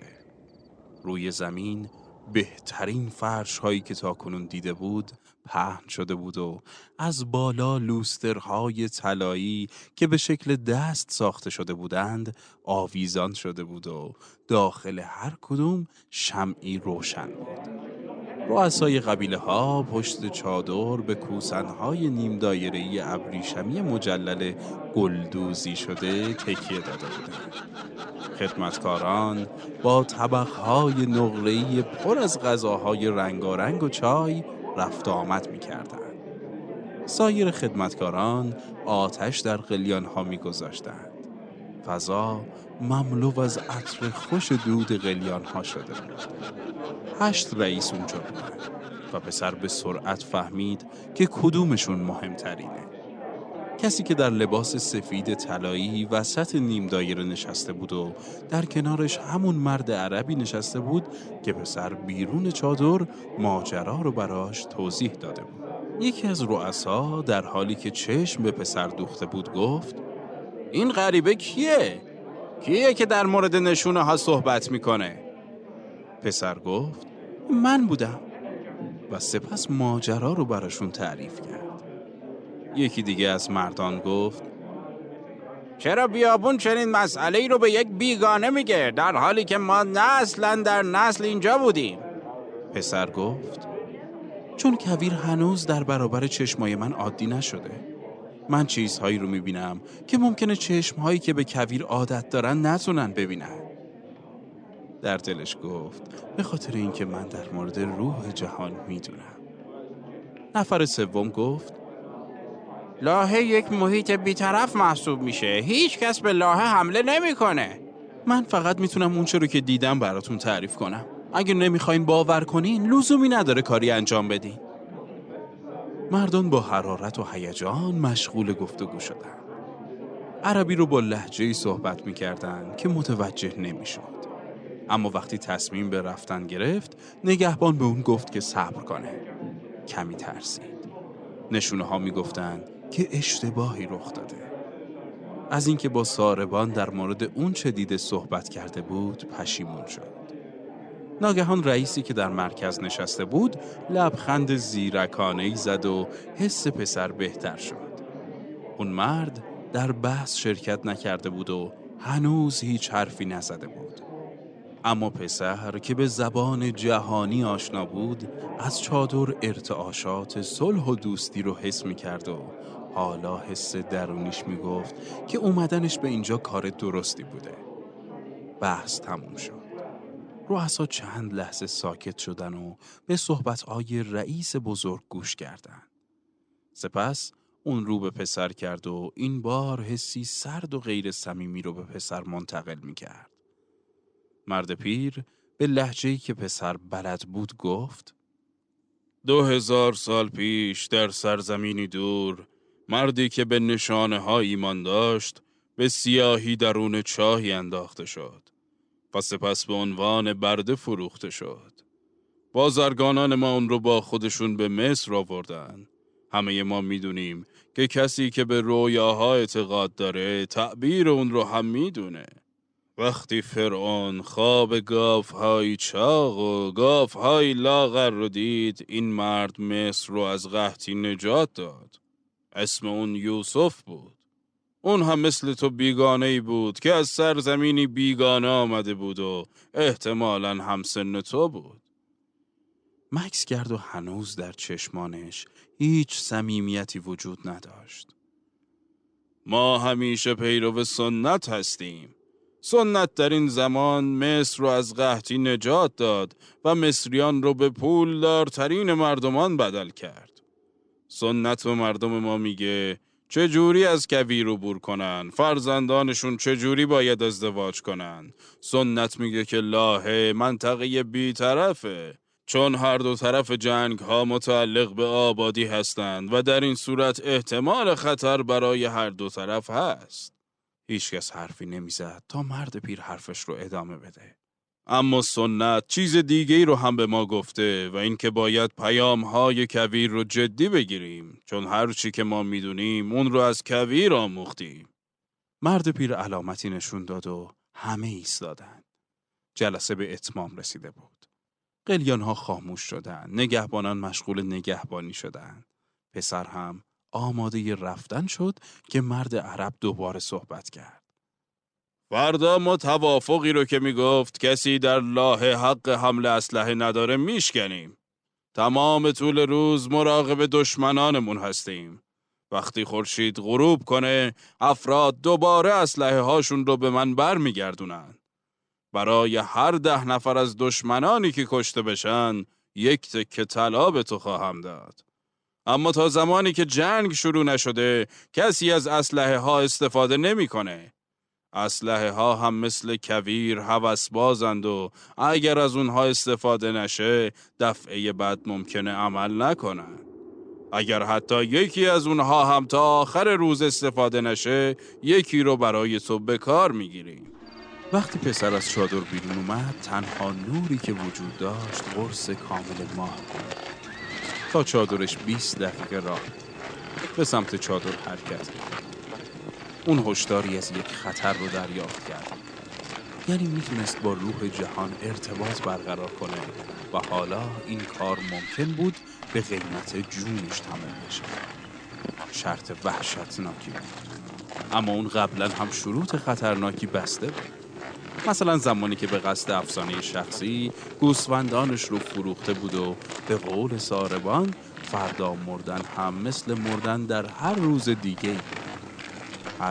روی زمین بهترین فرش هایی که تاکنون دیده بود پهن شده بود و از بالا لوسترهای طلایی که به شکل دست ساخته شده بودند آویزان شده بود و داخل هر کدوم شمعی روشن بود. رؤسای قبیله ها پشت چادر به کوسنهای نیم دایره‌ای ابریشمی مجلل گلدوزی شده تکیه داده بودند. خدمتکاران با طبقهای نقره‌ای پر از غذاهای رنگارنگ و چای رفت آمد می‌کردند. سایر خدمتکاران آتش در قلیان‌ها می‌گذاشتند. فضا مملو از عطر خوش دود قلیان‌ها شده بود. 8 رئیس اونجا بودند و پسر به سرعت فهمید که کدومشون مهمترینه. کسی که در لباس سفید طلایی وسط نیم دایره نشسته بود و در کنارش همون مرد عربی نشسته بود که پسر بیرون چادر ماجرا رو براش توضیح داده بود. یکی از رؤسا در حالی که چشم به پسر دوخته بود گفت: این غریبه کیه؟ کیه که در مورد نشونه ها صحبت میکنه؟ پسر گفت: من بودم. و سپس ماجرا رو براشون تعریف کرد. یکی دیگه از مردان گفت: چرا بیابون چنین مسئله‌ای رو به یک بیگانه میگه در حالی که ما نسلاً در نسل اینجا بودیم؟ پسر گفت: چون کویر هنوز در برابر چشمای من عادی نشده. من چیزهایی رو میبینم که ممکنه چشمهایی که به کویر عادت دارن نتونن ببینن. در دلش گفت: به خاطر اینکه من در مورد روح جهان میدونم. نفر سوم گفت: لاهه یک محیط بی‌طرف محسوب میشه. هیچ کس به لاهه حمله نمیکنه. من فقط میتونم اون چه رو که دیدم براتون تعریف کنم. اگه نمیخواین باور کنین لزومی نداره کاری انجام بدین. مردان با حرارت و هیجان مشغول گفتگو شدن. عربی رو با لهجه‌ای صحبت میکردن که متوجه نمیشد. اما وقتی تصمیم به رفتن گرفت، نگهبان به اون گفت که صبر کنه. کمی ترسید. نشونه ها میگفتن که اشتباهی رخ داده. از اینکه با ساربان در مورد اون چه دیده صحبت کرده بود پشیمون شد. ناگهان رئیسی که در مرکز نشسته بود لبخند زیرکانه‌ای زد و حس پسر بهتر شد. اون مرد در بحث شرکت نکرده بود و هنوز هیچ حرفی نزده بود. اما پسر که به زبان جهانی آشنا بود از چادر ارتعاشات صلح و دوستی رو حس می‌کرد و حالا حس درونیش میگفت که اومدنش به اینجا کار درستی بوده. بحث تموم شد. رؤسا چند لحظه ساکت شدن و به صحبت‌های رئیس بزرگ گوش کردند. سپس اون رو به پسر کرد و این بار حسی سرد و غیر صمیمی رو به پسر منتقل می‌کرد. مرد پیر به لهجه‌ای که پسر بلد بود گفت: 2000 سال پیش در سرزمینی دور مردی که به نشانه‌ها ایمان داشت به سیاهی درون چاهی انداخته شد و سپس به عنوان برده فروخته شد. بازرگانان ما اون رو با خودشون به مصر آوردن. همه ما میدونیم که کسی که به رویاها اعتقاد داره تعبیر اون رو هم میدونه. وقتی فرعون خواب گاوهای چاق و گاوهای لاغر رو دید، این مرد مصر رو از قحطی نجات داد. اسم اون یوسف بود. اون هم مثل تو بیگانه‌ای بود که از سرزمینی بیگانه آمده بود و احتمالاً همسن تو بود. مکث کرد و هنوز در چشمانش هیچ صمیمیتی وجود نداشت. ما همیشه پیرو سنت هستیم. سنت در این زمان مصر رو از قحطی نجات داد و مصریان رو به پولدارترین مردمان بدل کرد. سنت به مردم ما میگه چجوری از کویر عبور کنن، فرزندانشون چجوری باید ازدواج کنن. سنت میگه که لاهه منطقه بی‌طرفه، چون هر دو طرف جنگ ها متعلق به آبادی هستند و در این صورت احتمال خطر برای هر دو طرف هست. هیچکس حرفی نمیزد تا مرد پیر حرفش رو ادامه بده. اما سنت چیز دیگه‌ای رو هم به ما گفته و این که باید پیام‌های کویر رو جدی بگیریم، چون هر چی که ما میدونیم اون رو از کویر آموختیم. مرد پیر علامتی نشون داد و همه ایستادن. جلسه به اتمام رسیده بود. قلیان‌ها خاموش شدن، نگهبانان مشغول نگهبانی شدن. پسر هم آماده رفتن شد که مرد عرب دوباره صحبت کرد. فردا ما توافقی رو که میگفت کسی در لاهه حق حمل اسلحه نداره میشکنیم. تمام طول روز مراقب دشمنانمون هستیم. وقتی خورشید غروب کنه افراد دوباره اسلحه هاشون رو به من برمیگردونن. برای هر 10 نفر از دشمنانی که کشته بشن 1 تکه طلا به تو خواهم داد. اما تا زمانی که جنگ شروع نشده کسی از اسلحه ها استفاده نمیکنه. اسلحه ها هم مثل کویر هوسبازند و اگر از اونها استفاده نشه دفعه بعد ممکنه عمل نکنن. اگر حتی یکی از اونها هم تا آخر روز استفاده نشه یکی رو برای تو به کار میگیریم. وقتی پسر از چادر بیرون اومد تنها نوری که وجود داشت قرص کامل ماه بود. تا چادرش 20 دقیقه راه به سمت چادر حرکت کرد. اون هشداری از یک خطر رو دریافت کرد. یعنی میتونست با روح جهان ارتباط برقرار کنه و حالا این کار ممکن بود به قیمت جونش تمام بشه. شرط وحشتناکی بود. اما اون قبلا هم شروط خطرناکی بسته بود. مثلا زمانی که به قصد افسانه شخصی گوسفندانش رو فروخته بود و به قول ساربان فردا مردن هم مثل مردن در هر روز دیگه بود. هر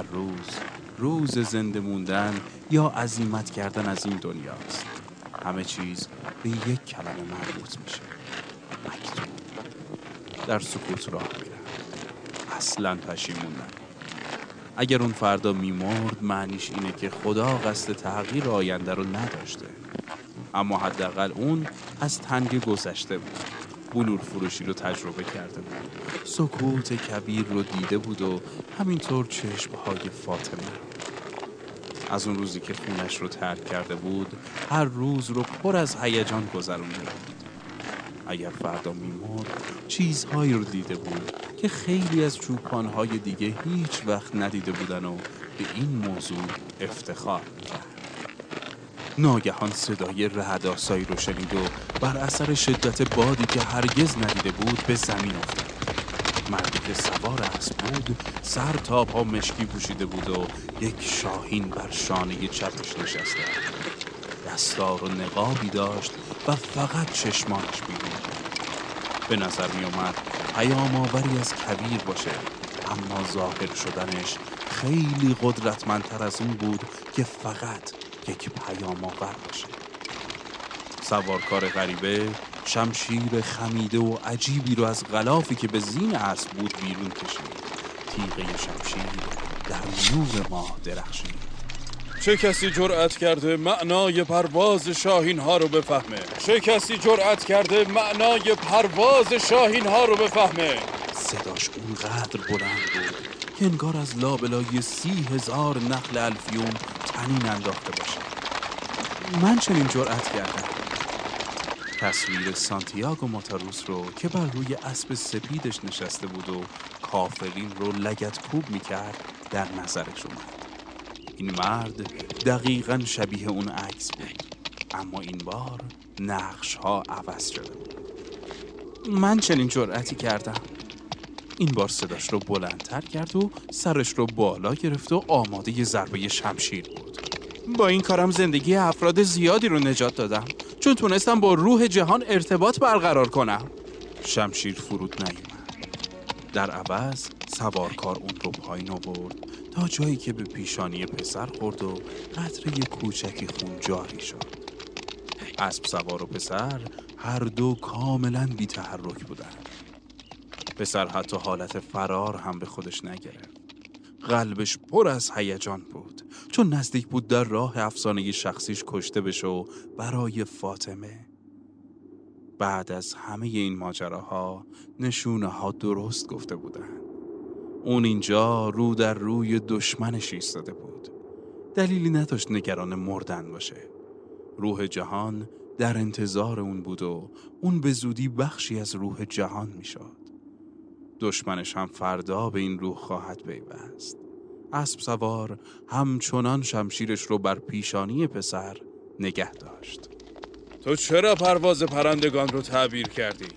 روز زنده موندن یا عزیمت کردن از این دنیاست. همه چیز به یک کلمه مربوط میشه: مکتوب. در سکوت راه میرن. اصلاً پشیمون نبود. اگر اون فردا میمرد معنیش اینه که خدا قصد تغییر آینده رو نداشته. اما حداقل اون از تنگ گذشته بود. بلور فروشی رو تجربه کرده بود. سکوت کبیر رو دیده بود و همینطور چشمهای فاطمه. از اون روزی که خونش رو ترک کرده بود هر روز رو پر از هیجان گذرونده بود. اگر فردا میمرد چیزهایی رو دیده بود که خیلی از چوپانهای دیگه هیچ وقت ندیده بودن و به این موضوع افتخار می‌کرد. ناگهان صدای رعدآسایی رو شنید و بر اثر شدت بادی که هرگز ندیده بود به زمین افتاد. مردی که سوار اسب بود سر تا پا مشکی پوشیده بود و یک شاهین بر شانه چپش نشسته. دستار و نقابی داشت و فقط چشمانش بیرون. به نظر می اومد پیام آوری از کویر باشه، اما ظاهر شدنش خیلی قدرتمندتر از اون بود که فقط یک پیام آور باشه. سوارکار غریبه شمشیر خمیده و عجیبی رو از غلافی که به زین اسب بود بیرون کشید. تیغه شمشیر در نور ماه درخشید. چه کسی جرأت کرده معنای پرواز شاهین ها رو بفهمه؟ چه کسی جرأت کرده معنای پرواز شاهین ها رو بفهمه؟ صداش اونقدر بلند بود که انگار از لابلای 30,000 نخل الفیوم طنین انداخته باشه. من چنین جرأت کردم. تصویر سانتیاگو ماتاروس رو که بر روی اسب سپیدش نشسته بود و کافرین رو لگد کوب میکرد در نظرش اومد. این مرد دقیقاً شبیه اون عکس بود، اما این بار نقش ها عوض شده بود. من چنین جرأتی کردم. این بار صداش رو بلندتر کرد و سرش رو بالا گرفت و آماده ضربه شمشیر بود. با این کارم زندگی افراد زیادی رو نجات دادم، چون تونستم با روح جهان ارتباط برقرار کنم. شمشیر فرود نیامد. در عوض سوارکار اون رو پایین آورد تا جایی که به پیشانی پسر خورد و قطره کوچکی خون جاری شد. اسب سوار و پسر هر دو کاملاً بی تحرک بودند. پسر حتی حالت فرار هم به خودش نگرفت. قلبش پر از هیجان بود، چون نزدیک بود در راه افسانه شخصیش کشته بشه و برای فاطمه. بعد از همه این ماجراها نشونه ها درست گفته بودن. اون اینجا رو در روی دشمنش ایستاده بود. دلیلی نداشت نگران مردن باشه. روح جهان در انتظار اون بود و اون به زودی بخشی از روح جهان میشد. دشمنش هم فردا به این روح خواهد پیوست. اسب سوار همچنان شمشیرش رو بر پیشانی پسر نگه داشت. تو چرا پرواز پرندگان رو تعبیر کردی؟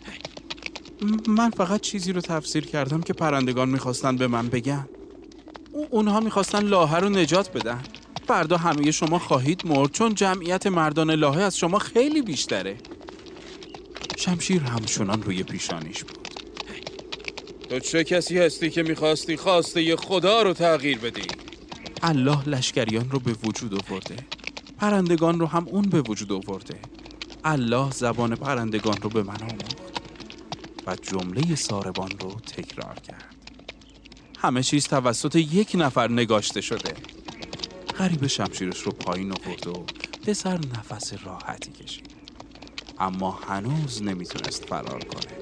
من فقط چیزی رو تفسیر کردم که پرندگان میخواستن به من بگن. اونها میخواستن لاهه رو نجات بدن. فردا همه شما خواهید مرد، چون جمعیت مردان لاهه از شما خیلی بیشتره. شمشیر همچنان روی پیشانیش بود. تو چه کسی هستی که میخواستی خواسته خدا رو تغییر بدی؟ الله لشکریان رو به وجود آورده. پرندگان رو هم اون به وجود آورده. الله زبان پرندگان رو به من آموخت و جمله ساربان رو تکرار کرد. همه چیز توسط یک نفر نگاشته شده. غریب شمشیرش رو پایین آورد و پسر نفس راحتی کشید، اما هنوز نمیتونست فرار کنه.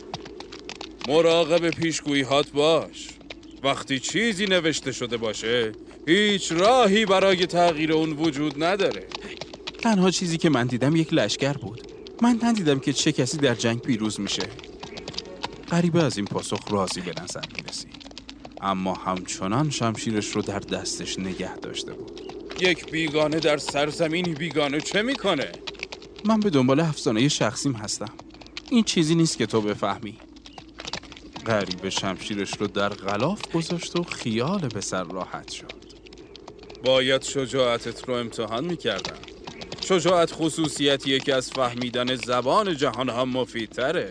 مراقب پیشگویی هات باش. وقتی چیزی نوشته شده باشه هیچ راهی برای تغییر اون وجود نداره. تنها چیزی که من دیدم یک لشکر بود. من ندیدم که چه کسی در جنگ پیروز میشه. غریبه از این پاسخ راضی به نظر میرسید، اما همچنان شمشیرش رو در دستش نگه داشته بود. یک بیگانه در سرزمینی بیگانه چه میکنه؟ من به دنبال افسانه شخصیم هستم. این چیزی نیست که تو بفهمی. غریبه شمشیرش رو در غلاف گذاشت و خیال پسر راحت شد. باید شجاعتت رو امتحان میکردم. شجاعت خصوصیتیه که از فهمیدن زبان جهان هم مفیدتره.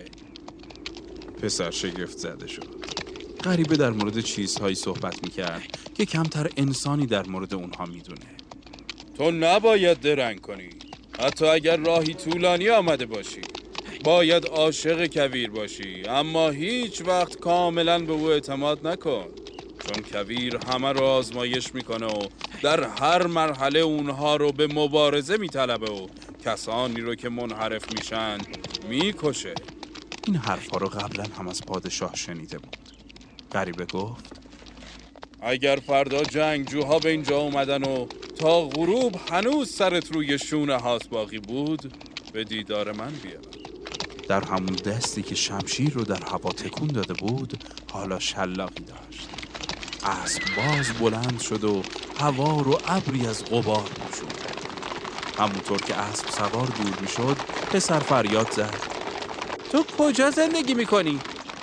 پسر شگفت زده شد. غریبه در مورد چیزهایی صحبت میکرد که کمتر انسانی در مورد اونها میدونه. تو نباید درنگ کنی، حتی اگر راهی طولانی آمده باشی. باید عاشق کویر باشی، اما هیچ وقت کاملا به او اعتماد نکن، چون کویر همه رو آزمایش میکنه و در هر مرحله اونها رو به مبارزه میطلبه و کسانی رو که منحرف میشن میکشه. این حرفا رو قبلا هم از پادشاه شنیده بود. غریبه گفت اگر فردا جنگجوها به اینجا اومدن و تا غروب هنوز سرت روی شونه هات باقی بود، به دیدار من بیا. در همون دستی که شمشیر رو در هوا تکون داده بود حالا شلاقی داشت. اسب باز بلند شد و هوا رو ابری از غبار پوشوند. همونطور که اسب سوار دور می شد پسر فریاد زد تو کجا زندگی میکنی؟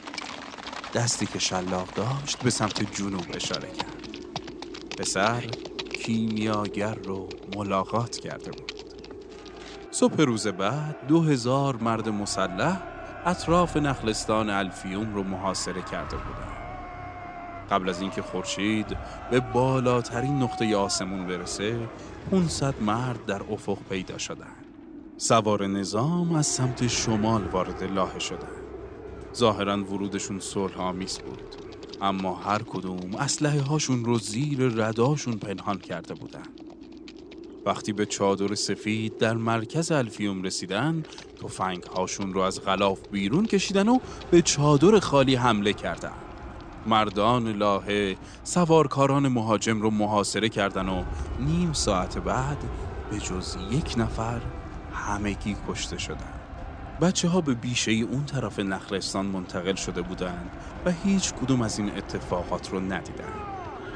دستی که شلاق داشت به سمت جنوب اشاره کرد. پسر کیمیاگر رو ملاقات کرده بود. صبح روز بعد 2000 مرد مسلح اطراف نخلستان الفیوم رو محاصره کرده بودند. قبل از اینکه خورشید به بالاترین نقطه آسمون برسه 500 مرد در افق پیدا شدند. سوار نظام از سمت شمال وارد لاهه شدند. ظاهراً ورودشون صلح‌آمیز بود، اما هر کدوم اسلحه هاشون رو زیر رداشون پنهان کرده بودند. وقتی به چادر سفید در مرکز الفیوم رسیدن، تفنگ هاشون رو از غلاف بیرون کشیدن و به چادر خالی حمله کردن. مردان لاهه سوارکاران مهاجم رو محاصره کردن و نیم ساعت بعد به جز یک نفر همگی کشته شدن. بچه ها به بیشه اون طرف نخلستان منتقل شده بودند و هیچ کدوم از این اتفاقات رو ندیدن.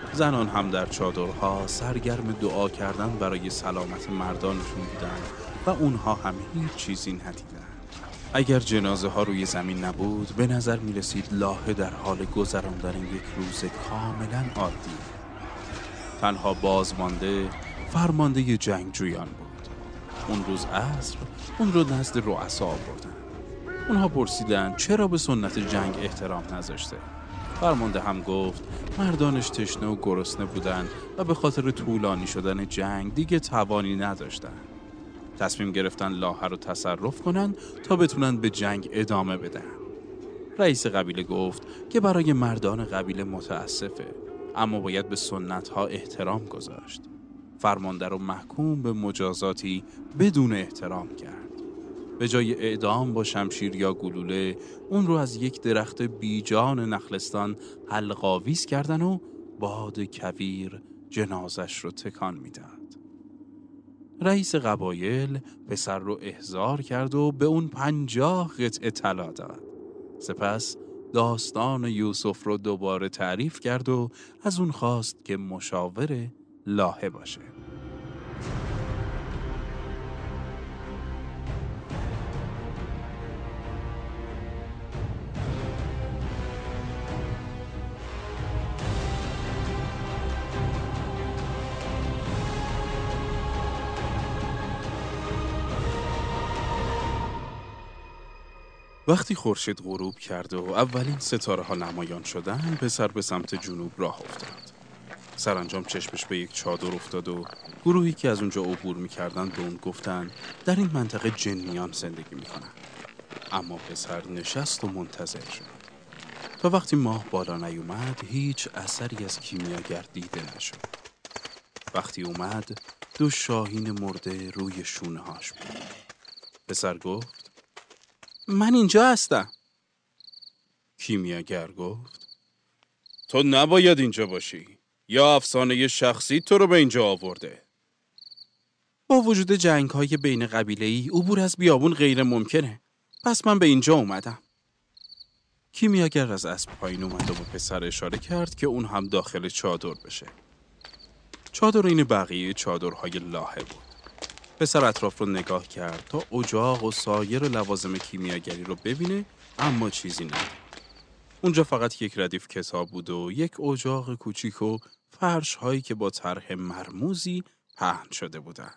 زنان هم در چادرها سرگرم دعا کردن برای سلامت مردانشون بودن و اونها هم هیچ چیزی ندیدن. اگر جنازه ها روی زمین نبود، به نظر می رسید لاهه در حال گذراندن یک روز کاملا عادی. تنها بازمانده فرمانده جنگجویان بود. اون روز عصر اون رو نزد رؤسا آوردن. اونها پرسیدن چرا به سنت جنگ احترام نذاشته. فرمانده هم گفت مردانش تشنه و گرسنه بودن و به خاطر طولانی شدن جنگ دیگه توانی نداشتن. تصمیم گرفتن لاهه رو تصرف کنن تا بتونن به جنگ ادامه بدن. رئیس قبیله گفت که برای مردان قبیله متاسفه، اما باید به سنت ها احترام گذاشت. فرمانده رو محکوم به مجازاتی بدون احترام کرد. به جای اعدام با شمشیر یا گلوله، اون رو از یک درخت بیجان نخلستان حلق‌آویز کردن و باد کویر جنازش رو تکان میداد. رئیس قبایل پسر رو احضار کرد و به اون 50 قطعه طلا داد. سپس داستان یوسف رو دوباره تعریف کرد و از اون خواست که مشاور لاهه باشه. وقتی خورشید غروب کرد و اولین ستاره ها نمایان شدن، پسر به سمت جنوب راه افتاد. سرانجام چشمش به یک چادر افتاد و گروهی که از اونجا عبور می‌کردن به اون گفتن در این منطقه جنیان زندگی می‌کنن. اما پسر نشست و منتظر شد. تا وقتی ماه بالا نیومد هیچ اثری از کیمیاگر دیده نشد. وقتی اومد 2 شاهین مرده روی شونه‌هاش بود. پسر گفت من اینجا هستم. کیمیاگر گفت تو نباید اینجا باشی، یا افسانه شخصی تو رو به اینجا آورده. با وجود جنگ‌های بین قبیله‌ای عبور از بیابون غیر ممکنه، پس من به اینجا اومدم. کیمیاگر از اسب پایین اومد و به پسر اشاره کرد که اون هم داخل چادر بشه. چادر این بقیه چادرهای لاهه بود. پسر اطراف رو نگاه کرد تا اجاق و سایر لوازم کیمیاگری رو ببینه، اما چیزی ندید. اونجا فقط یک ردیف کتاب بود و یک اجاق کوچیک و فرش هایی که با طرح مرموزی پهن شده بودن.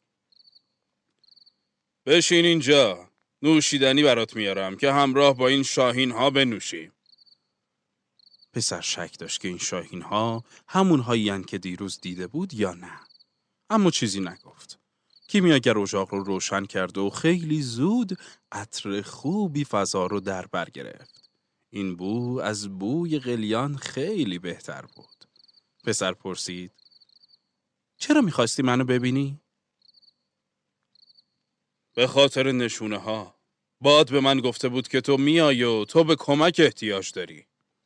بشین اینجا، نوشیدنی برات میارم که همراه با این شاهین ها بنوشی. پسر شک داشت که این شاهین ها همون هایی که دیروز دیده بود یا نه، اما چیزی نگفت. کیمیاگر اجاق رو روشن کرد و خیلی زود عطر خوبی فضا رو در بر گرفت. این بو از بوی قلیان خیلی بهتر بود. پسر پرسید چرا میخواستی منو ببینی؟ به خاطر نشونه ها. باد به من گفته بود که تو میای و تو به کمک احتیاج داری.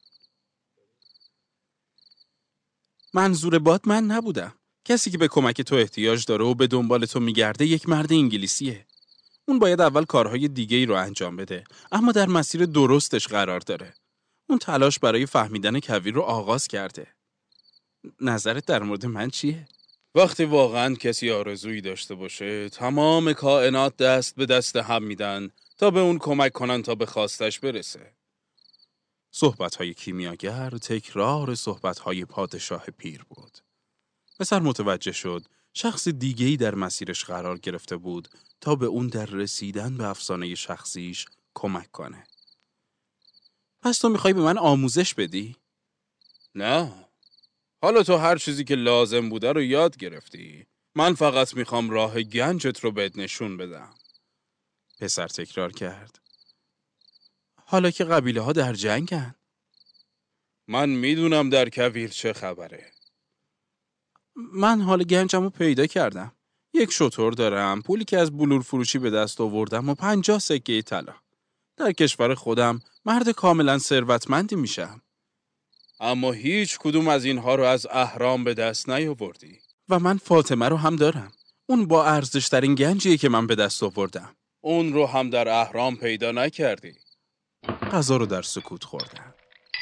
منظور باد من نبودم. کسی که به کمک تو احتیاج داره و به دنبال تو میگرده یک مرد انگلیسیه. اون باید اول کارهای دیگه‌ای رو انجام بده، اما در مسیر درستش قرار داره. اون تلاش برای فهمیدن کویر رو آغاز کرده. نظرت در مورد من چیه؟ وقتی واقعاً کسی آرزویی داشته باشه، تمام کائنات دست به دست هم میدن تا به اون کمک کنن تا به خواستش برسه. صحبت‌های کیمیاگر تکرار صحبت‌های پادشاه پیر بود. پسر متوجه شد شخص دیگه‌ای در مسیرش قرار گرفته بود تا به اون در رسیدن به افسانه شخصیش کمک کنه. پس تو میخوای به من آموزش بدی؟ نه. حالا تو هر چیزی که لازم بوده رو یاد گرفتی. من فقط میخوام راه گنجت رو بهت نشون بدم. پسر تکرار کرد. حالا که قبیله ها در جنگن. من میدونم در کویر چه خبره. من حال گنجم رو پیدا کردم. یک شتر دارم، پولی که از بلور فروشی به دست آوردم و 50 سکه طلا. در کشور خودم مرد کاملا ثروتمندی میشم. اما هیچ کدوم از اینها رو از اهرام به دست نیاوردی. و من فاطمه رو هم دارم. اون با ارزش‌ترین گنجیه که من به دست آوردم. اون رو هم در اهرام پیدا نکردی. غذا رو در سکوت خوردم.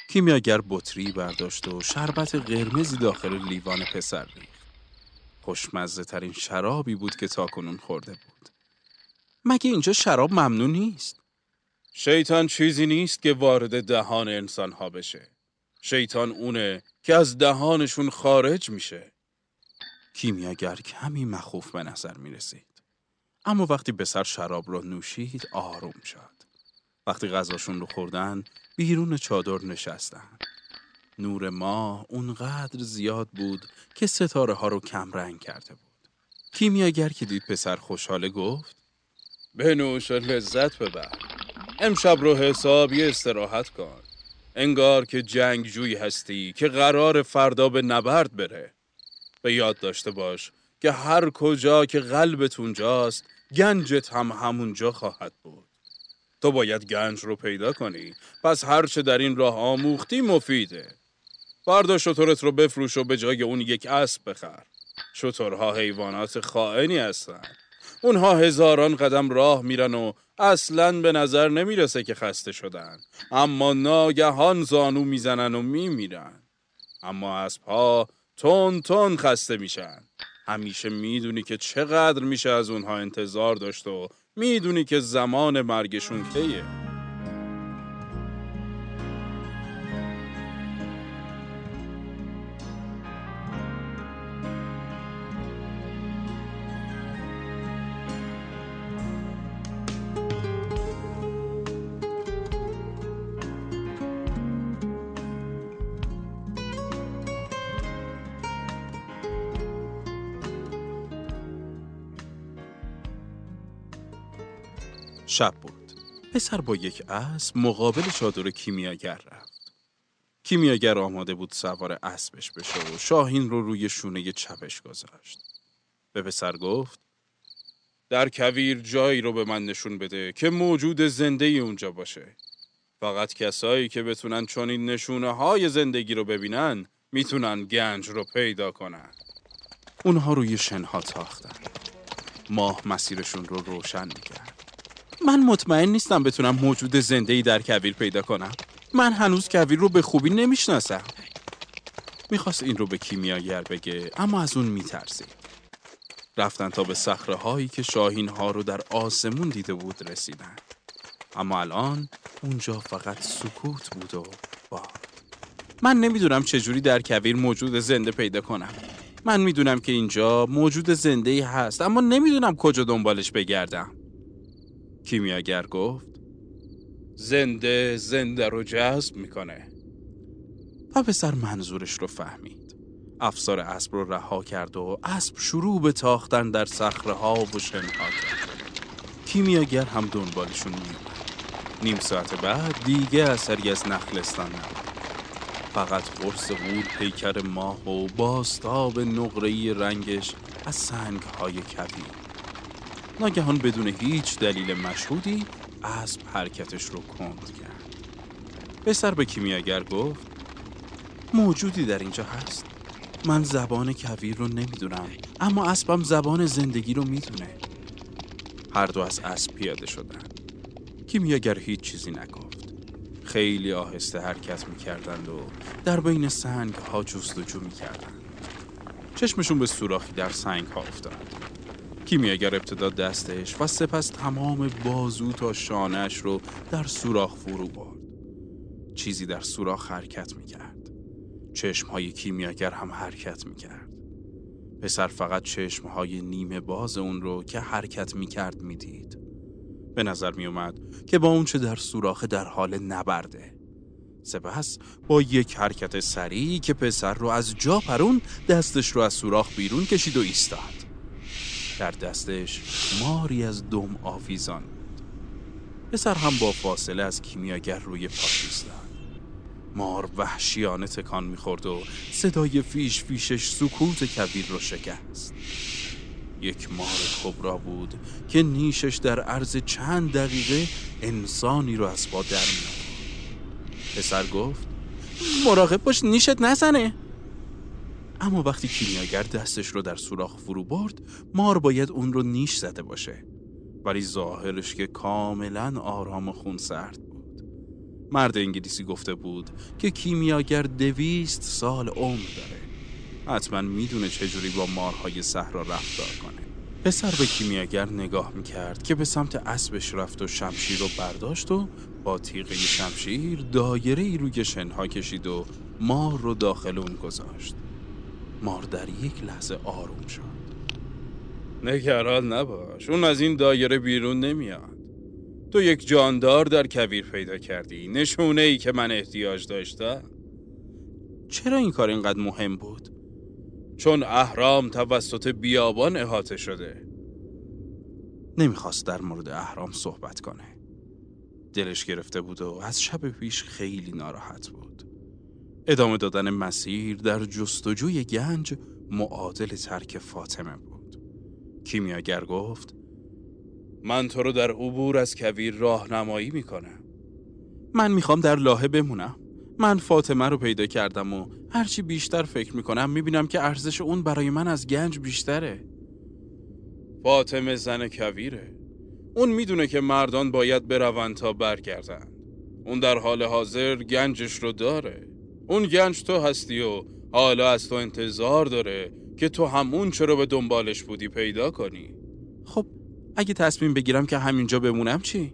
کیمیاگر بطری برداشت و شربت قرمزی داخل لیوان پسر ریخت. خوشمزه ترین شرابی بود که تاکنون خورده بود. مگه اینجا شراب ممنوع نیست؟ شیطان چیزی نیست که وارد دهان انسان‌ها بشه. شیطان اونه که از دهانشون خارج میشه. کیمیاگر کمی مخوف به نظر می رسید. اما وقتی پسر شراب را نوشید آروم شد. وقتی غذاشون رو خوردن بیرون چادر نشستن. نور ماه اونقدر زیاد بود که ستاره ها رو کم رنگ کرده بود. کیمیاگر که دید پسر خوشحاله گفت بنوش و لذت ببر. امشب رو حسابی استراحت کن. انگار که جنگجویی هستی که قرار فردا به نبرد بره. به یاد داشته باش که هر کجا که قلبت اونجاست گنجت هم همونجا خواهد بود. تو باید گنج رو پیدا کنی، پس هرچه در این راه آموختی مفیده. فردا شترت رو بفروش و به جای اون یک اسب بخر. شترها حیوانات خائنی هستن. اونها هزاران قدم راه میرن و اصلاً به نظر نمیرسه که خسته شدن، اما ناگهان زانو میزنن و میمیرن. اما اسبها تون خسته میشن. همیشه میدونی که چقدر میشه از اونها انتظار داشت و میدونی که زمان مرگشون کیه. شب بود. پسر با یک اسب مقابل چادر کیمیاگر رفت. کیمیاگر آماده بود سوار اسبش بشه و شاهین رو روی شونه چپش گذاشت. به پسر گفت در کویر جایی رو به من نشون بده که موجود زنده ای اونجا باشه. فقط کسایی که بتونن چنین نشونه های زندگی رو ببینن میتونن گنج رو پیدا کنن. اونها روی شنها تاختن. ماه مسیرشون رو روشن میکرد. من مطمئن نیستم بتونم موجود زنده‌ای در کویر پیدا کنم. من هنوز کویر رو به خوبی نمیشناسم. میخواست این رو به کیمیاگر بگه اما از اون میترسید. رفتن تا به صخره‌هایی که شاهین‌ها رو در آسمون دیده بود رسیدن. اما الان اونجا فقط سکوت بود و باد. من نمیدونم چجوری در کویر موجود زنده پیدا کنم. من میدونم که اینجا موجود زنده‌ای هست اما نمیدونم کجا دنبالش بگردم. کیمیاگر گفت زنده رو جذب میکنه. و پسر منظورش رو فهمید. افسار اسب رو رها کرد و اسب شروع به تاختن در صخره‌ها و شنها کرد. کیمیاگر هم دنبالشون میومد. نیم ساعت بعد دیگه اثری از نخلستان نبود. فقط قرص غول پیکر ماه و بازتاب نقره‌ای رنگش از سنگ‌های کویر. ناگهان بدون هیچ دلیل مشهودی اسب حرکتش رو کند کرد. پسر به کیمیاگر گفت موجودی در اینجا هست. من زبان کویر رو نمیدونم اما اسبم زبان زندگی رو میدونه. هر دو از اسب پیاده شدن. کیمیاگر هیچ چیزی نگفت. خیلی آهسته حرکت میکردند و در بین سنگ ها جستجو میکردند. چشمشون به سوراخی در سنگ ها افتاد. کیمیاگر ابتدا دستش و سپس تمام بازو تا شانه‌اش رو در سوراخ فرو برد. چیزی در سوراخ حرکت میکرد. چشمهای کیمیاگر هم حرکت میکرد. پسر فقط چشمهای نیمه باز اون رو که حرکت میکرد میدید. به نظر میومد که با اون چه در سوراخ در حال نبرده. سپس با یک حرکت سریعی که پسر رو از جا پرون دستش رو از سوراخ بیرون کشید و ایستاد. در دستش ماری از دم آویزان بود. پسر هم با فاصله از کیمیاگر روی پا ایستاد. مار وحشیانه تکان میخورد و صدای فیش فیشش سکوت کویر رو شکست. یک مار کبرا بود که نیشش در عرض چند دقیقه انسانی رو از پا در می‌آورد. پسر گفت مراقب باش نیشت نزنه. اما وقتی کیمیاگر دستش رو در سوراخ فرو برد مار باید اون رو نیش زده باشه، ولی ظاهرش که کاملا آرام و خونسرد بود. مرد انگلیسی گفته بود که کیمیاگر 200 سال عمر داره. حتما میدونه چجوری با مارهای صحرا رفتار کنه. پسر به کیمیاگر نگاه میکرد که به سمت اسبش رفت و شمشیر رو برداشت و با تیغه شمشیر دایره‌ای روی شنها کشید و مار رو داخل اون گذاشت. مار در یک لحظه آروم شد. نگران نباش، اون از این دایره بیرون نمیاد. تو یک جاندار در کویر پیدا کردی، نشونه ای که من احتیاج داشتم. چرا این کار اینقدر مهم بود؟ چون اهرام توسط بیابان احاطه شده. نمیخواست در مورد اهرام صحبت کنه. دلش گرفته بود و از شب پیش خیلی ناراحت بود. ادامه دادن مسیر در جستجوی گنج معادل ترک فاطمه بود. کیمیاگر گفت: من تو رو در عبور از کویر راهنمایی میکنم. من میخوام در لاهه بمونم. من فاطمه رو پیدا کردم و هرچی بیشتر فکر میکنم میبینم که ارزش اون برای من از گنج بیشتره. فاطمه زن کویره. اون میدونه که مردان باید بروند تا برگردن. اون در حال حاضر گنجش رو داره. اون گنج تو هستی و حالا از تو انتظار داره که تو همون چرا به دنبالش بودی پیدا کنی. خب اگه تصمیم بگیرم که همینجا بمونم چی؟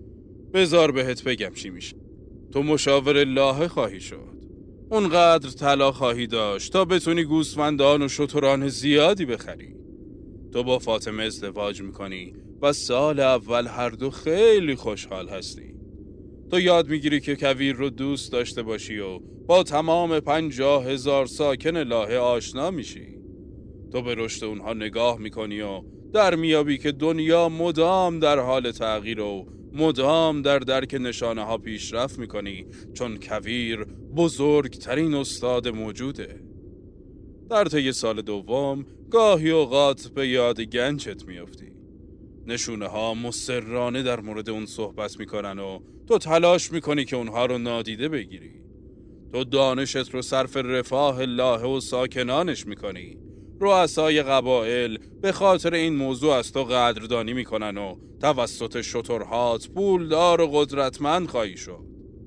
بذار بهت بگم چی میشه. تو مشاور لاهه خواهی شد. اونقدر طلا خواهی داشت تا بتونی گوسفندان و شتران زیادی بخری. تو با فاطمه ازدواج میکنی و سال اول هر دو خیلی خوشحال هستی. تو یاد میگیری که کویر رو دوست داشته باشی و با تمام 50,000 ساکن لاهه آشنا میشی. تو به رشد اونها نگاه میکنی و در میابی که دنیا مدام در حال تغییر و مدام در درک نشانه ها پیشرفت میکنی، چون کویر بزرگترین استاد موجوده. در طی سال دوم گاهی اوقات به یاد گنجت میافتی. نشونه ها مصرانه در مورد اون صحبت میکنن و تو تلاش میکنی که اونها رو نادیده بگیری. تو دانشت رو صرف رفاه لاهه و ساکنانش میکنی. رؤسای قبایل به خاطر این موضوع از تو قدردانی میکنن و توسط شترهات پولدار و قدرتمند خواهی شد.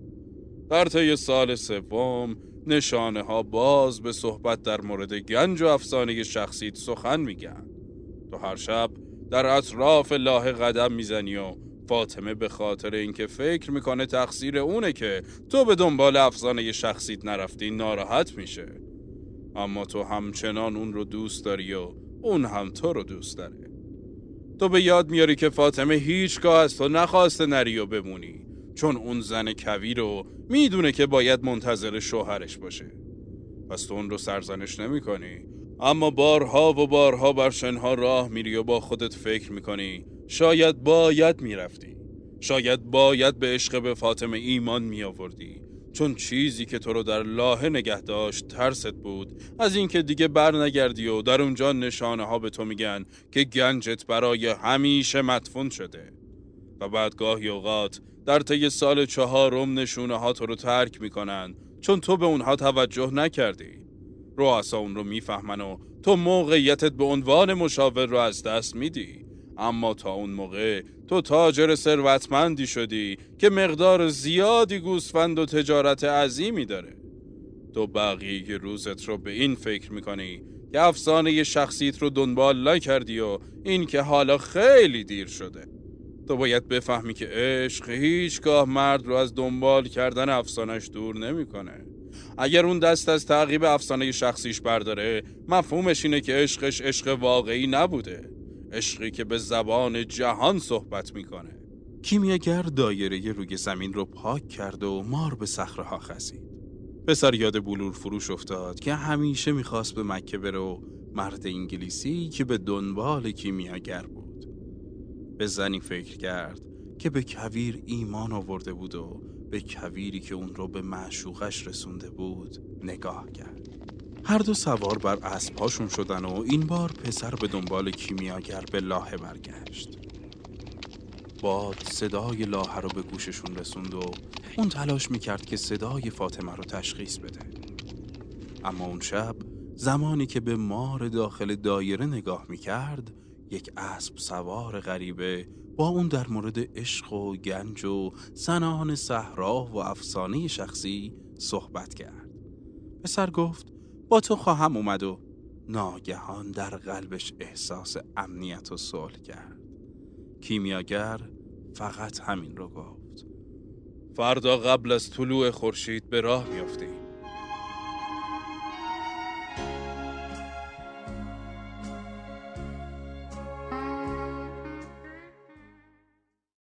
در طی سال سوم نشانه ها باز به صحبت در مورد گنج و افسانه شخصیت سخن میگن. تو هر شب در اطراف لاهه قدم میزنی و فاطمه به خاطر اینکه فکر میکنه تقصیر اونه که تو به دنبال افسانه شخصیت نرفتی ناراحت میشه. اما تو همچنان اون رو دوست داری و اون هم تو رو دوست داره. تو به یاد میاری که فاطمه هیچگاه از تو نخواسته نری و بمونی، چون اون زن کویر رو میدونه که باید منتظر شوهرش باشه. پس تو اون رو سرزنش نمی کنی، اما بارها و بارها بر شنها راه میری و با خودت فکر میکنی شاید باید میرفتی. شاید باید به عشق به فاطمه ایمان میآوردی، چون چیزی که تو رو در لاهه نگه داشت ترست بود از اینکه دیگه بر نگردی و در اونجا نشانه ها به تو میگن که گنجت برای همیشه مدفون شده. و بعد گاهی اوقات در طی سال 4 نشونه ها تو رو ترک میکنن چون تو به اونها توجه نکردی. رؤسا اون رو میفهمن و تو موقعیتت به عنوان مشاور رو از دست میدی. اما تا اون موقع تو تاجر ثروتمندی شدی که مقدار زیادی گوسفند و تجارت عظیمی داره. تو بقیه روزت رو به این فکر میکنی که افسانه شخصیت رو دنبال نکردی و این که حالا خیلی دیر شده. تو باید بفهمی که عشق هیچگاه مرد رو از دنبال کردن افسانش دور نمیکنه. اگر اون دست از تعقیب افسانه شخصیش برداره، مفهومش اینه که عشقش عشق واقعی نبوده، عشقی که به زبان جهان صحبت میکنه. کیمیاگر دایره روی زمین رو پاک کرد و مار به صخره‌ها خزید. پسر یاد بلور فروش افتاد که همیشه میخواست به مکه بره و مرد انگلیسی که به دنبال کیمیاگر بود. به زنی فکر کرد که به کویر ایمان آورده بود و به کویری که اون رو به معشوقش رسونده بود نگاه کرد. هر دو سوار بر اسب‌هاشون شدن و این بار پسر به دنبال کیمیاگر به لاهه برگشت. باد صدای لاهه رو به گوششون رسوند و اون تلاش میکرد که صدای فاطمه رو تشخیص بده. اما اون شب زمانی که به مار داخل دایره نگاه میکرد، یک اسب سوار غریبه با اون در مورد عشق و گنج و سنان صحرا و افسانه شخصی صحبت کرد. پسر گفت با تو خواهم اومد و ناگهان در قلبش احساس امنیت و صلح کرد. کیمیاگر فقط همین رو گفت. فردا قبل از طلوع خورشید به راه میافتیم.